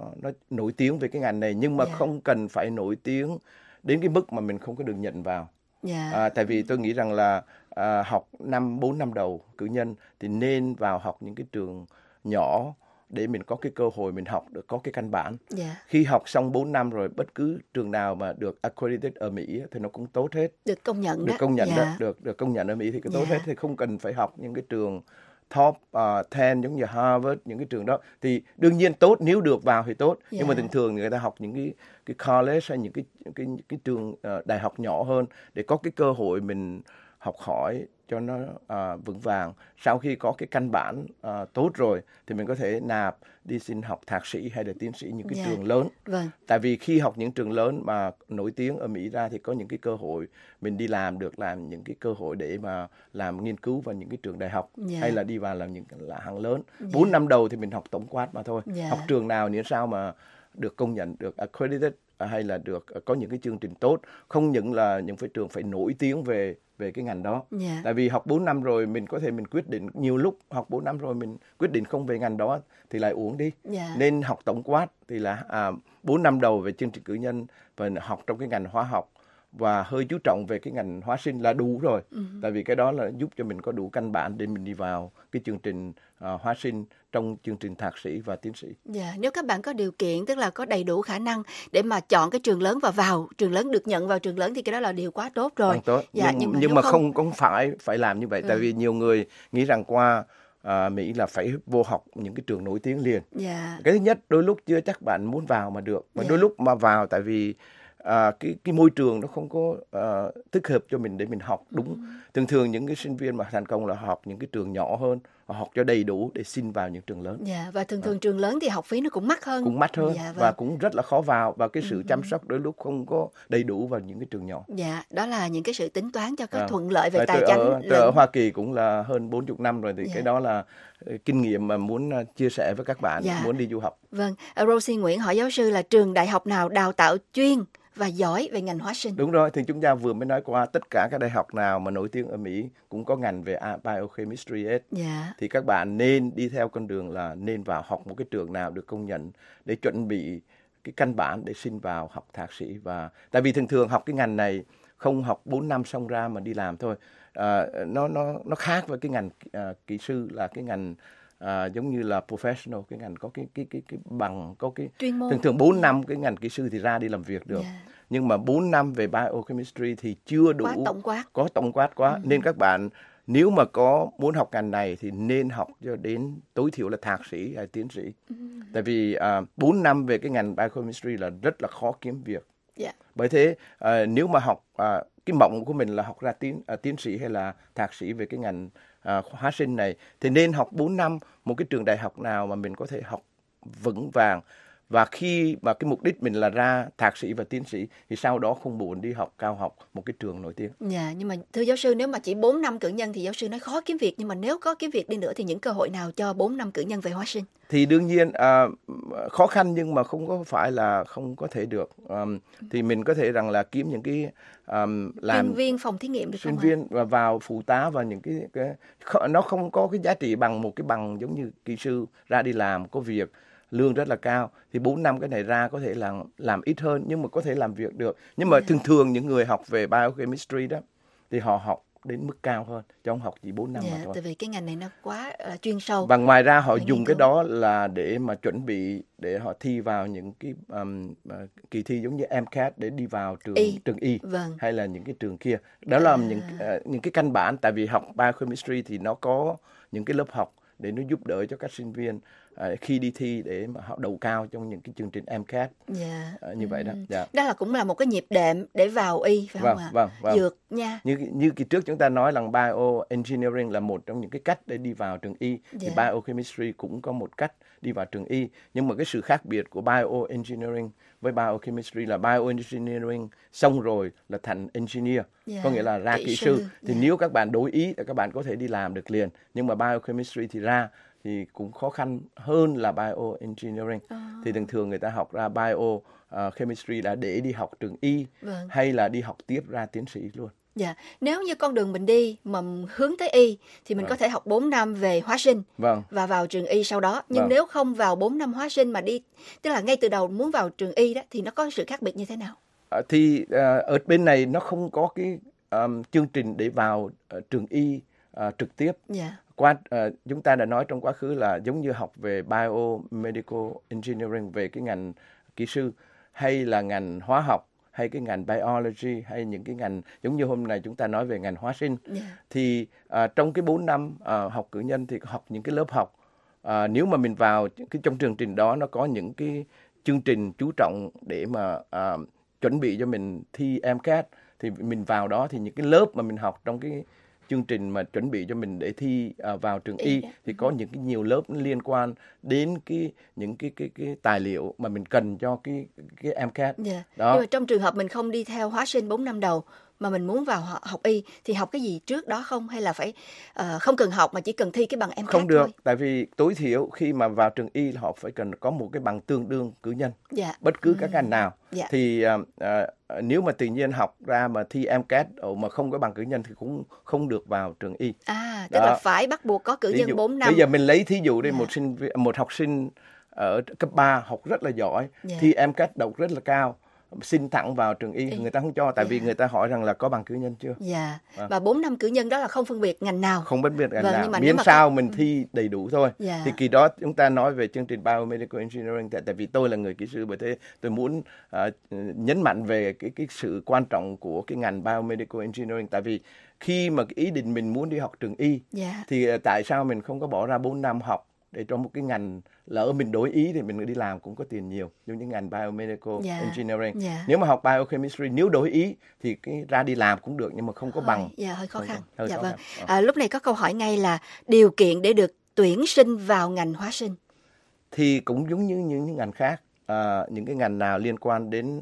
nổi tiếng về cái ngành này, nhưng mà không cần phải nổi tiếng đến cái mức mà mình không có được nhận vào. Tại vì tôi nghĩ rằng là học 4 năm đầu cử nhân thì nên vào học những cái trường nhỏ để mình có cái cơ hội mình học được, có cái căn bản. Khi học xong 4 năm rồi, bất cứ trường nào mà được accredited ở Mỹ thì nó cũng tốt hết. Được công nhận được công nhận đó, được công nhận ở Mỹ thì cái tốt hết, thì không cần phải học những cái trường top 10 giống như Harvard, những cái trường đó thì đương nhiên tốt, nếu được vào thì tốt. Nhưng mà thường người ta học những cái college hay những cái trường đại học nhỏ hơn để có cái cơ hội mình học hỏi cho nó vững vàng. Sau khi có cái căn bản tốt rồi thì mình có thể nạp đi xin học thạc sĩ hay là tiến sĩ những cái trường lớn. Tại vì khi học những trường lớn mà nổi tiếng ở Mỹ ra thì có những cái cơ hội mình đi làm những cái cơ hội để mà làm nghiên cứu vào những cái trường đại học hay là đi vào làm những là hãng lớn. 4 năm đầu thì mình học tổng quát mà thôi. Học trường nào nếu sao mà được công nhận, được accredited hay là được có những cái chương trình tốt, không những là những cái trường phải nổi tiếng về cái ngành đó. Tại vì học 4 năm rồi mình có thể mình quyết định, nhiều lúc học 4 năm rồi mình quyết định không về ngành đó thì lại uổng đi. Nên học tổng quát thì là 4 năm đầu về chương trình cử nhân và học trong cái ngành hóa học và hơi chú trọng về cái ngành hóa sinh là đủ rồi. Tại vì cái đó là giúp cho mình có đủ căn bản để mình đi vào cái chương trình hóa sinh trong chương trình thạc sĩ và tiến sĩ. Nếu các bạn có điều kiện, tức là có đầy đủ khả năng để mà chọn cái trường lớn và vào trường lớn, được nhận vào trường lớn thì cái đó là điều quá tốt rồi. Tốt. Nhưng mà không phải làm như vậy. Tại vì nhiều người nghĩ rằng qua Mỹ là phải vô học những cái trường nổi tiếng liền. Cái thứ nhất, đôi lúc chưa chắc bạn muốn vào mà được. Mà đôi lúc mà vào tại vì cái môi trường nó không có thích hợp cho mình để mình học đúng. Thường những cái sinh viên mà thành công là học những cái trường nhỏ hơn, họ học cho đầy đủ để xin vào những trường lớn. Và thường trường lớn thì học phí nó cũng mắc hơn. Và cũng rất là khó vào, và cái sự chăm sóc đôi lúc không có đầy đủ vào những cái trường nhỏ. Đó là những cái sự tính toán cho có thuận lợi về tài chính. Tôi ở Hoa Kỳ cũng là hơn 40 năm rồi thì cái đó là kinh nghiệm mà muốn chia sẻ với các bạn muốn đi du học. Rosie Nguyễn hỏi giáo sư là trường đại học nào đào tạo chuyên và giỏi về ngành hóa sinh? Đúng rồi, thì chúng ta vừa mới nói qua, tất cả các đại học nào mà nổi tiếng ở Mỹ cũng có ngành về biochemistry hết. Thì các bạn nên đi theo con đường là nên vào học một cái trường nào được công nhận để chuẩn bị cái căn bản để xin vào học thạc sĩ. Và tại vì thường học cái ngành này không học 4 năm xong ra mà đi làm thôi. Nó khác với cái ngành kỹ sư, là cái ngành giống như là professional, cái ngành có cái bằng, có cái chuyên môn. Thường 4 năm cái ngành kỹ sư thì ra đi làm việc được. Nhưng mà 4 năm về biochemistry thì chưa đủ, có tổng quát quá. Nên các bạn nếu mà muốn học ngành này thì nên học cho đến tối thiểu là thạc sĩ hay tiến sĩ. Tại vì 4 năm về cái ngành biochemistry là rất là khó kiếm việc. Bởi thế nếu mà học cái mộng của mình là học ra tiến sĩ hay là thạc sĩ về cái ngành hóa sinh này thì nên học 4 năm một cái trường đại học nào mà mình có thể học vững vàng. Và khi mà cái mục đích mình là ra thạc sĩ và tiến sĩ thì sau đó không buồn đi học cao học một cái trường nổi tiếng. Nhưng mà thưa giáo sư, nếu mà chỉ 4 năm cử nhân thì giáo sư nói khó kiếm việc, nhưng mà nếu có kiếm việc đi nữa thì những cơ hội nào cho 4 năm cử nhân về hóa sinh? Thì đương nhiên khó khăn, nhưng mà không có phải là không có thể được. Thì mình có thể rằng là kiếm những cái làm chuyên viên phòng thí nghiệm được không? Chuyên viên và vào phụ tá và những cái nó không có cái giá trị bằng một cái bằng giống như kỹ sư ra đi làm có việc, lương rất là cao. Thì 4 năm cái này ra có thể là làm ít hơn nhưng mà có thể làm việc được. Nhưng mà thường những người học về biochemistry đó thì họ học đến mức cao hơn, chứ không học chỉ 4 năm mà thôi. Tại vì cái ngành này nó quá chuyên sâu. Và ngoài ra họ dùng cái đó là để mà chuẩn bị để họ thi vào những cái kỳ thi giống như MCAT để đi vào trường Y hay là những cái trường kia. Đó là những cái căn bản, tại vì học biochemistry thì nó có những cái lớp học để nó giúp đỡ cho các sinh viên khi đi thi để mà họ đậu cao trong những cái chương trình MCAT. Như vậy đó. Đó là cũng là một cái nhịp đệm để vào Y, phải không ạ? Dược nha. Như kỳ trước chúng ta nói là bioengineering là một trong những cái cách để đi vào trường Y, thì biochemistry cũng có một cách đi vào trường Y. Nhưng mà cái sự khác biệt của bioengineering với biochemistry là bioengineering xong rồi là thành engineer, có nghĩa là ra kỹ sư. Thì nếu các bạn đối ý thì các bạn có thể đi làm được liền. Nhưng mà biochemistry thì ra thì cũng khó khăn hơn là bioengineering. Thì thường thường người ta học ra biochemistry là để đi học trường Y hay là đi học tiếp ra tiến sĩ luôn. Nếu như con đường mình đi mà hướng tới Y thì mình có thể học 4 năm về hóa sinh và vào trường Y sau đó. Nhưng nếu không vào 4 năm hóa sinh mà đi, tức là ngay từ đầu muốn vào trường Y đó, thì nó có sự khác biệt như thế nào? Thì ở bên này nó không có cái chương trình để vào trường Y trực tiếp. Chúng ta đã nói trong quá khứ là giống như học về biomedical engineering, về cái ngành kỹ sư, hay là ngành hóa học, hay cái ngành biology, hay những cái ngành giống như hôm nay chúng ta nói về ngành hóa sinh. Thì trong cái 4 năm học cử nhân thì học những cái lớp học. Nếu mà mình vào trong chương trình đó, nó có những cái chương trình chú trọng để mà chuẩn bị cho mình thi MCAT, thì mình vào đó thì những cái lớp mà mình học trong cái chương trình mà chuẩn bị cho mình để thi vào trường Y thì có những cái nhiều lớp liên quan đến những cái tài liệu mà mình cần cho cái MCAT. Đó. Nhưng mà trong trường hợp mình không đi theo hóa sinh 4 năm đầu mà mình muốn vào học Y thì học cái gì trước đó không, hay là phải không cần học mà chỉ cần thi cái bằng MCAT không được thôi? Tại vì tối thiểu khi mà vào trường Y họ phải cần có một cái bằng tương đương cử nhân, bất cứ các ngành nào. Thì nếu mà tự nhiên học ra mà thi MCAT mà không có bằng cử nhân thì cũng không được vào trường Y. Tức là phải bắt buộc có cử nhân 4 năm. Bây giờ mình lấy thí dụ đây, một học sinh ở cấp 3 học rất là giỏi, thi MCAT đậu rất là cao, xin thẳng vào trường Y, người ta không cho, tại vì người ta hỏi rằng là có bằng cử nhân chưa. Và 4 năm cử nhân đó là không phân biệt ngành nào. Không phân biệt ngành nào, miễn sao mình thi đầy đủ thôi. Thì kỳ đó chúng ta nói về chương trình Biomedical Engineering, tại vì tôi là người kỹ sư, bởi thế tôi muốn nhấn mạnh về cái sự quan trọng của cái ngành Biomedical Engineering. Tại vì khi mà cái ý định mình muốn đi học trường Y thì tại sao mình không có bỏ ra 4 năm học để cho một cái ngành, lỡ mình đổi ý thì mình đi làm cũng có tiền nhiều, giống như ngành biomedical engineering. Nếu mà học biochemistry, nếu đổi ý thì cái ra đi làm cũng được, nhưng mà không có bằng. Hơi khó khăn. Lúc này có câu hỏi ngay là điều kiện để được tuyển sinh vào ngành hóa sinh. Thì cũng giống như những ngành khác, những cái ngành nào liên quan đến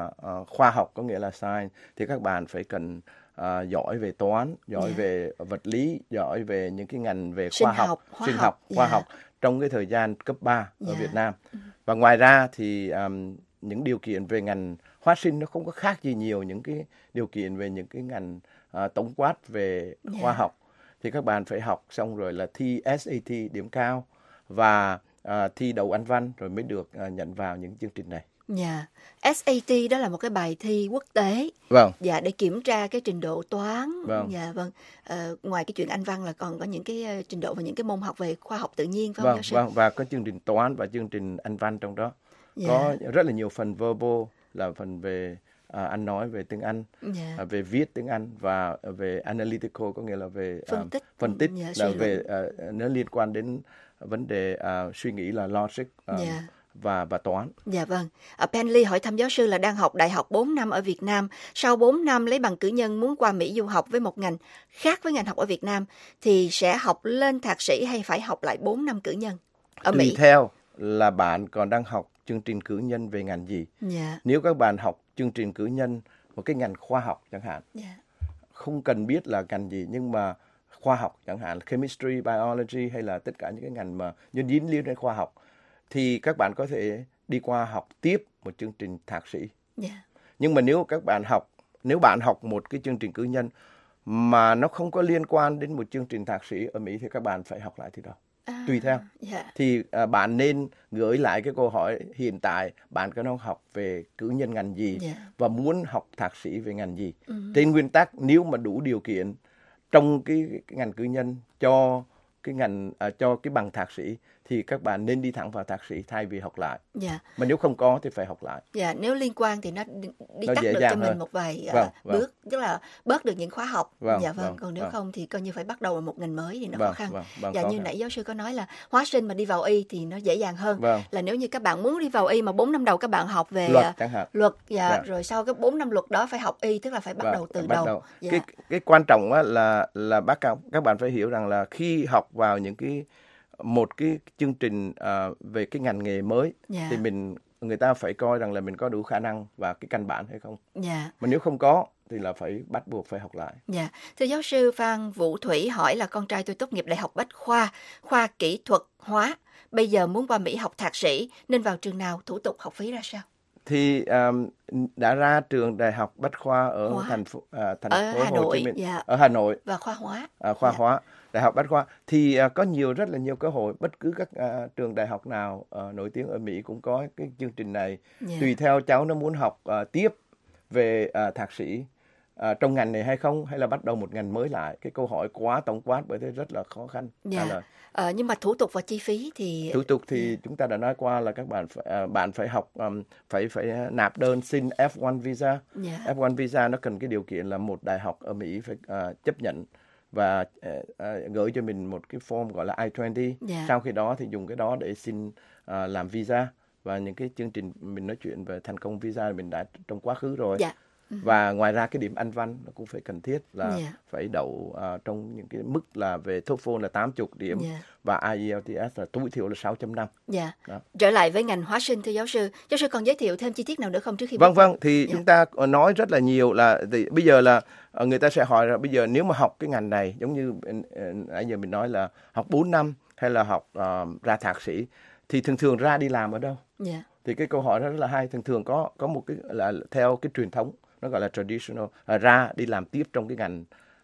khoa học, có nghĩa là science, thì các bạn phải cần giỏi về toán, giỏi về vật lý, giỏi về những cái ngành về khoa học, sinh học, khoa học trong cái thời gian cấp 3 ở Việt Nam. Và ngoài ra thì những điều kiện về ngành hóa sinh nó không có khác gì nhiều những cái điều kiện về những cái ngành tổng quát về khoa học. Thì các bạn phải học xong rồi là thi SAT điểm cao và thi đầu Anh văn rồi mới được nhận vào những chương trình này. SAT đó là một cái bài thi quốc tế. Để kiểm tra cái trình độ toán. Ngoài cái chuyện Anh văn là còn có những cái trình độ và những cái môn học về khoa học tự nhiên, phải không giáo sư? Và có chương trình toán và chương trình Anh văn trong đó. Có rất là nhiều phần verbal, là phần về ăn nói về tiếng Anh, về viết tiếng Anh, và về analytical, có nghĩa là về phân tích là về nó liên quan đến vấn đề suy nghĩ là logic và toán. Penley hỏi thăm giáo sư là đang học đại học 4 năm ở Việt Nam, sau 4 năm lấy bằng cử nhân muốn qua Mỹ du học với một ngành khác với ngành học ở Việt Nam thì sẽ học lên thạc sĩ hay phải học lại 4 năm cử nhân ở Mỹ? Tùy theo là bạn còn đang học chương trình cử nhân về ngành gì. Nếu các bạn học chương trình cử nhân một cái ngành khoa học chẳng hạn, không cần biết là ngành gì, nhưng mà khoa học chẳng hạn, chemistry, biology hay là tất cả những cái ngành mà nhân dính liên đến khoa học, thì các bạn có thể đi qua học tiếp một chương trình thạc sĩ. Nhưng mà nếu bạn học một cái chương trình cử nhân mà nó không có liên quan đến một chương trình thạc sĩ ở Mỹ thì các bạn phải học lại từ đầu. Tùy theo. Thì bạn nên gửi lại cái câu hỏi hiện tại bạn có đang học về cử nhân ngành gì và muốn học thạc sĩ về ngành gì. Trên nguyên tắc nếu mà đủ điều kiện trong cái ngành cử nhân cho cái ngành cho cái bằng thạc sĩ thì các bạn nên đi thẳng vào thạc sĩ thay vì học lại. Mà nếu không có thì phải học lại. Nếu liên quan thì nó tắt được cho mình một vài bước, tức là bớt được những khóa học. Còn nếu không thì coi như phải bắt đầu ở một ngành mới thì nó khó khăn. Như nãy giáo sư có nói là hóa sinh mà đi vào y thì nó dễ dàng hơn. Là nếu như các bạn muốn đi vào y mà 4 năm đầu các bạn học về luật rồi sau cái 4 năm luật đó phải học y, tức là phải bắt đầu từ đầu. Cái quan trọng là các bạn phải hiểu rằng là khi học vào những một cái chương trình về cái ngành nghề mới thì người ta phải coi rằng là mình có đủ khả năng và cái căn bản hay không. Mà nếu không có thì là phải bắt buộc phải học lại. Thưa giáo sư Phan Vũ Thủy hỏi là con trai tôi tốt nghiệp Đại học Bách khoa kỹ thuật hóa, bây giờ muốn qua Mỹ học thạc sĩ nên vào trường nào, thủ tục học phí ra sao? Thì đã ra trường Đại học Bách khoa ở thành phố Hồ Chí Minh, ở Hà Nội, và khoa hóa. Hóa, Đại học Bách khoa thì có rất là nhiều cơ hội. Bất cứ các trường đại học nào nổi tiếng ở Mỹ cũng có cái chương trình này. Tùy theo cháu nó muốn học tiếp về thạc sĩ trong ngành này hay không, hay là bắt đầu một ngành mới lại. Cái câu hỏi quá tổng quát bởi thế rất là khó khăn trả lời. Nhưng mà thủ tục và chi phí thì chúng ta đã nói qua là các bạn phải học phải nạp đơn xin F1 visa. F1 visa nó cần cái điều kiện là một đại học ở Mỹ phải chấp nhận và gửi cho mình một cái form gọi là I-20. Sau khi đó thì dùng cái đó để xin làm visa, và những cái chương trình mình nói chuyện về thành công visa mình đã trong quá khứ rồi. Và ngoài ra cái điểm Anh văn nó cũng phải cần thiết là phải đậu trong những cái mức là về TOEFL là 80 điểm và IELTS là tối thiểu là 6.5. Trở lại với ngành hóa sinh, thưa giáo sư còn giới thiệu thêm chi tiết nào nữa không trước khi Vâng, thì chúng ta nói rất là nhiều là thì bây giờ là người ta sẽ hỏi là bây giờ nếu mà học cái ngành này giống như nãy giờ mình nói là học 4 năm hay là học ra thạc sĩ thì thường ra đi làm ở đâu? Thì cái câu hỏi đó rất là hay. Thường có một cái là theo cái truyền thống, nó gọi là traditional, ra đi làm tiếp trong cái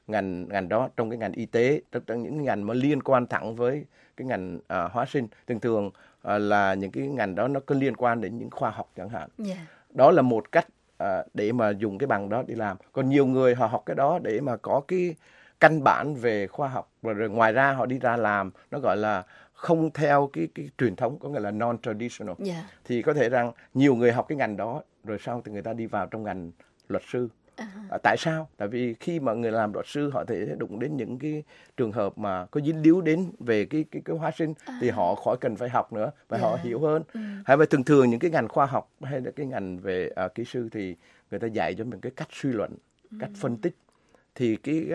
ngành đó, trong cái ngành y tế, trong những ngành mà liên quan thẳng với cái ngành hóa sinh. Thường là những cái ngành đó nó có liên quan đến những khoa học chẳng hạn. Đó là một cách để mà dùng cái bằng đó đi làm. Còn nhiều người họ học cái đó để mà có cái căn bản về khoa học, rồi ngoài ra họ đi ra làm, nó gọi là không theo cái truyền thống, có nghĩa là non-traditional. Thì có thể rằng nhiều người học cái ngành đó rồi sau thì người ta đi vào trong ngành luật sư. Tại sao? Tại vì khi mà người làm luật sư họ thể đụng đến những cái trường hợp mà có dính líu đến về cái hóa sinh thì họ khỏi cần phải học nữa và họ hiểu hơn. Hay là thường những cái ngành khoa học hay là cái ngành về kỹ sư thì người ta dạy cho mình cái cách suy luận, cách phân tích. Thì cái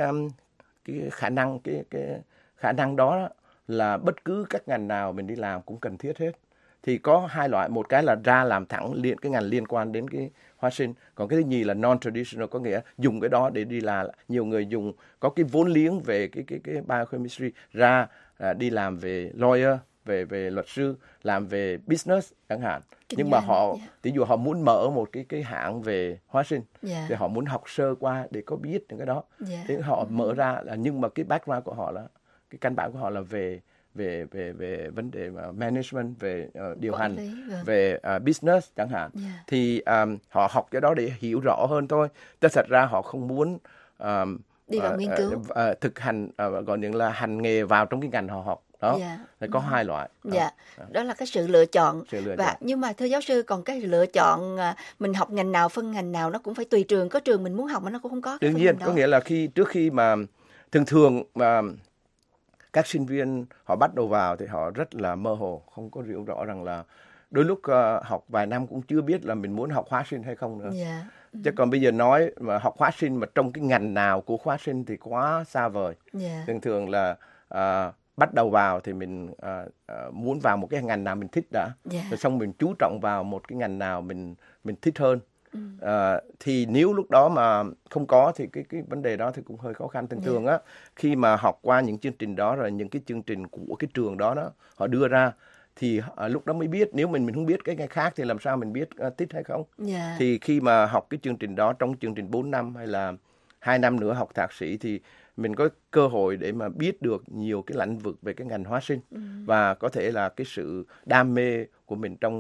khả năng đó là bất cứ các ngành nào mình đi làm cũng cần thiết hết. Thì có hai loại, một cái là ra làm thẳng cái ngành liên quan đến cái hóa sinh, còn cái thứ nhì là non-traditional, có nghĩa dùng cái đó để đi làm. Nhiều người dùng có cái vốn liếng về cái biochemistry ra đi làm về lawyer, về luật sư, làm về business chẳng hạn. Nhưng mà họ ví dụ họ muốn mở một cái hãng về hóa sinh thì họ muốn học sơ qua để có biết những cái đó. Thì họ mở ra là, nhưng mà cái background của họ là cái căn bản của họ là về vấn đề management, về điều hành, về business chẳng hạn. Thì họ học cái đó để hiểu rõ hơn thôi. Thật ra họ không muốn đi vào nghiên cứu, thực hành, gọi như là hành nghề vào trong cái ngành họ học. Đó, có hai loại. Đó là cái sự lựa chọn. Nhưng mà thưa giáo sư, còn cái lựa chọn mình học ngành nào, phân ngành nào nó cũng phải tùy trường. Có trường mình muốn học mà nó cũng không có. Đương nhiên, có nghĩa là trước khi mà thường mà các sinh viên họ bắt đầu vào thì họ rất là mơ hồ, không có hiểu rõ rằng là đôi lúc học vài năm cũng chưa biết là mình muốn học hóa sinh hay không nữa. Chứ còn bây giờ nói mà học hóa sinh mà trong cái ngành nào của hóa sinh thì quá xa vời. Thường là bắt đầu vào thì mình muốn vào một cái ngành nào mình thích đã, rồi xong mình chú trọng vào một cái ngành nào mình thích hơn. Thì nếu lúc đó mà không có thì cái vấn đề đó thì cũng hơi khó khăn. Thường á, khi mà học qua những chương trình đó rồi những cái chương trình của cái trường đó họ đưa ra thì lúc đó mới biết. Nếu mình không biết cái khác thì làm sao mình biết thích hay không. Thì khi mà học cái chương trình đó, trong chương trình 4 năm hay là 2 năm nữa học thạc sĩ thì mình có cơ hội để mà biết được nhiều cái lĩnh vực về cái ngành hóa sinh và có thể là cái sự đam mê của mình trong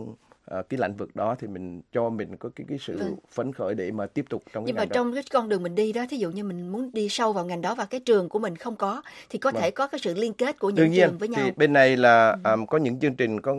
cái lĩnh vực đó thì mình cho mình có cái sự phấn khởi để mà tiếp tục trong cái nhưng mà trong cái con đường mình đi đó, thí dụ như mình muốn đi sâu vào ngành đó và cái trường của mình không có thì có thể có cái sự liên kết của những trường với nhau. Thì bên này là có những chương trình có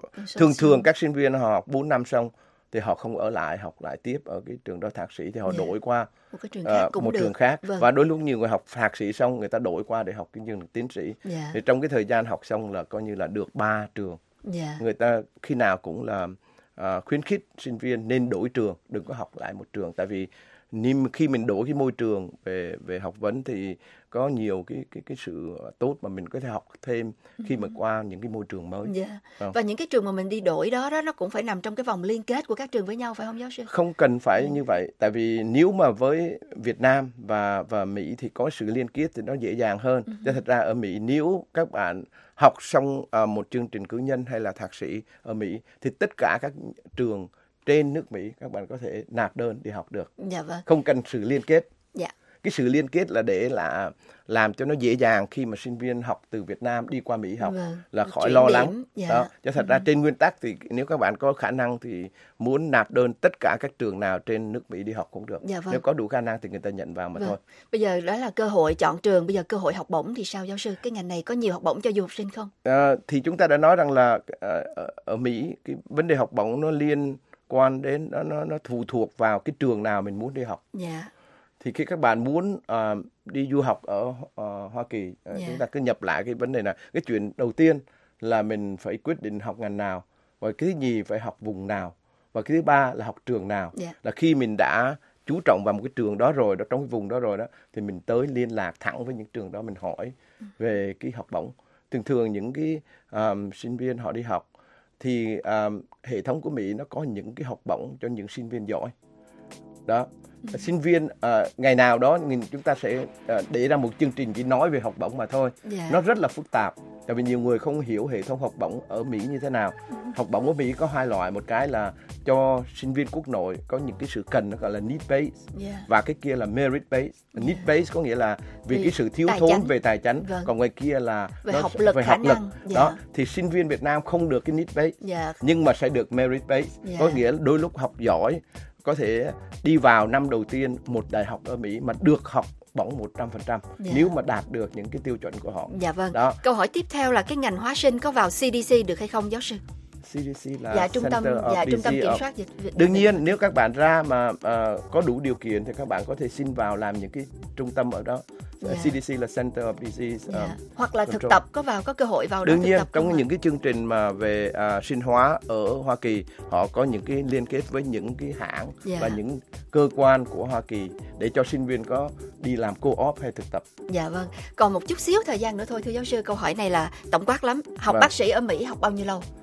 thường các sinh viên họ học 4 năm xong thì họ không ở lại học lại tiếp ở cái trường đó thạc sĩ thì họ đổi qua một cái trường khác cũng một được. trường khác. Và đôi lúc nhiều người học thạc sĩ xong người ta đổi qua để học cái chương trình tiến sĩ. Thì trong cái thời gian học xong là coi như là được 3 trường. Người ta khi nào cũng là khuyến khích sinh viên nên đổi trường, đừng có học lại một trường, tại vì khi mình đổi cái môi trường về học vấn thì có nhiều cái sự tốt mà mình có thể học thêm khi mà qua những cái môi trường mới. Và những cái trường mà mình đi đổi đó nó cũng phải nằm trong cái vòng liên kết của các trường với nhau, phải không giáo sư? Không cần phải như vậy, tại vì nếu mà với Việt Nam và Mỹ thì có sự liên kết thì nó dễ dàng hơn. Chứ thật ra ở Mỹ nếu các bạn học xong một chương trình cử nhân hay là thạc sĩ ở Mỹ thì tất cả các trường trên nước Mỹ các bạn có thể nạp đơn đi học được. Không cần sự liên kết. Cái sự liên kết là để làm cho nó dễ dàng khi mà sinh viên học từ Việt Nam đi qua Mỹ học là khỏi lo lắng. Đó. Chứ thật ra trên nguyên tắc thì nếu các bạn có khả năng thì muốn nạp đơn tất cả các trường nào trên nước Mỹ đi học cũng được. Nếu có đủ khả năng thì người ta nhận vào mà thôi. Bây giờ đó là cơ hội chọn trường, bây giờ cơ hội học bổng thì sao giáo sư? Cái ngành này có nhiều học bổng cho du học sinh không? Thì chúng ta đã nói rằng là ở Mỹ cái vấn đề học bổng nó liên quan đến nó phụ thuộc vào cái trường nào mình muốn đi học. Thì khi các bạn muốn đi du học ở Hoa Kỳ, chúng ta cứ nhập lại cái vấn đề này. Cái chuyện đầu tiên là mình phải quyết định học ngành nào, và cái thứ nhì phải học vùng nào, và cái thứ ba là học trường nào. Là khi mình đã chú trọng vào một cái trường đó rồi, trong cái vùng đó rồi đó, thì mình tới liên lạc thẳng với những trường đó, mình hỏi về cái học bổng. Thường những cái sinh viên họ đi học thì hệ thống của Mỹ nó có những cái học bổng cho những sinh viên giỏi. Đó. Sinh viên ngày nào đó chúng ta sẽ để ra một chương trình chỉ nói về học bổng mà thôi. Nó rất là phức tạp, tại vì nhiều người không hiểu hệ thống học bổng ở Mỹ như thế nào. Học bổng ở Mỹ có hai loại, một cái là cho sinh viên quốc nội có những cái sự cần, nó gọi là need based, và cái kia là merit based. Need based có nghĩa là vì cái sự thiếu thốn về tài chính, còn ngoài kia là về học lực, về học lực. Đó thì sinh viên Việt Nam không được cái need based, nhưng mà sẽ được merit based, có nghĩa là đôi lúc học giỏi có thể đi vào năm đầu tiên một đại học ở Mỹ mà được học bổng 100% nếu mà đạt được những cái tiêu chuẩn của họ. Đó. Câu hỏi tiếp theo là cái ngành hóa sinh có vào CDC được hay không giáo sư? CDC là trung tâm kiểm soát dịch. Đương nhiên nếu các bạn ra mà có đủ điều kiện thì các bạn có thể xin vào làm những cái trung tâm ở đó. CDC là Center of Disease hoặc là thực tập có cơ hội vào đó. Đương nhiên trong những cái chương trình mà về sinh hóa ở Hoa Kỳ, họ có những cái liên kết với những cái hãng và những cơ quan của Hoa Kỳ để cho sinh viên có đi làm co-op hay thực tập. Còn một chút xíu thời gian nữa thôi thưa giáo sư, câu hỏi này là tổng quát lắm. Học bác sĩ ở Mỹ học bao nhiêu lâu?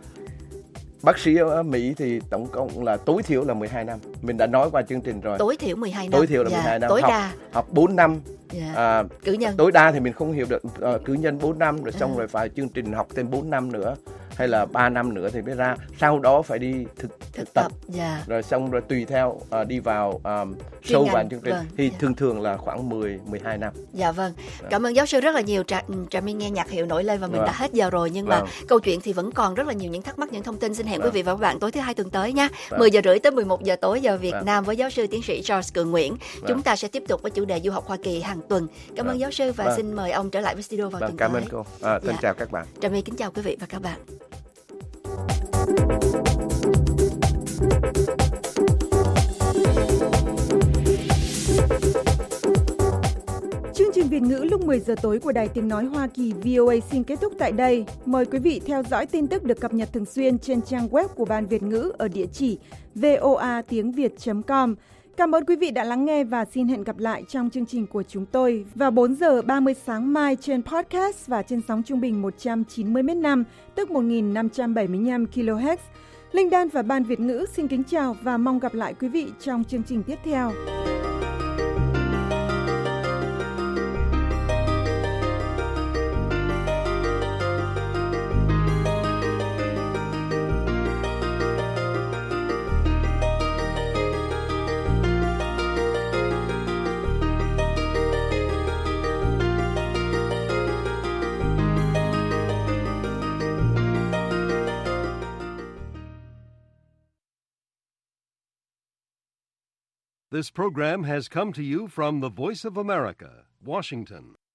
Bác sĩ ở Mỹ thì tổng cộng là tối thiểu là 12 năm. Mình đã nói qua chương trình rồi. Tối thiểu 12 năm. Tối thiểu là 12 năm. Tối đa. Học 4 năm. Cử nhân. Tối đa thì mình không hiểu được. Cử nhân 4 năm rồi xong rồi phải chương trình học thêm 4 năm nữa. Hay là 3 năm nữa thì mới ra. Sau đó phải đi thực tập. Rồi xong rồi tùy theo đi vào sâu vào chương trình. Thì thường là khoảng 12 năm. Cảm ơn giáo sư rất là nhiều. Trà My nghe nhạc hiệu nổi lên và mình đã hết giờ rồi. Nhưng mà câu chuyện thì vẫn còn rất là nhiều những thắc mắc, những thông tin. Xin hẹn quý vị và các bạn tối thứ Hai tuần tới nha. 10 giờ rưỡi tới 11 giờ tối giờ Việt Nam với giáo sư tiến sĩ Charles Cường Nguyễn. Chúng ta sẽ tiếp tục với chủ đề du học Hoa Kỳ hàng tuần. Cảm ơn giáo sư và xin mời ông trở lại với studio vào tuần tới. Cảm ơn cô. Xin chào các bạn. Trà My kính chào quý vị và các bạn. Chương trình Việt ngữ lúc 10 giờ tối của Đài Tiếng Nói Hoa Kỳ VOA xin kết thúc tại đây. Mời quý vị theo dõi tin tức được cập nhật thường xuyên trên trang web của Ban Việt ngữ ở địa chỉ voatiengviet.com. Cảm ơn quý vị đã lắng nghe và xin hẹn gặp lại trong chương trình của chúng tôi vào 4 giờ 30 sáng mai trên podcast và trên sóng trung bình 190 m/5, tức 1.575 kHz. Linh Đan và Ban Việt ngữ xin kính chào và mong gặp lại quý vị trong chương trình tiếp theo. This program has come to you from the Voice of America, Washington.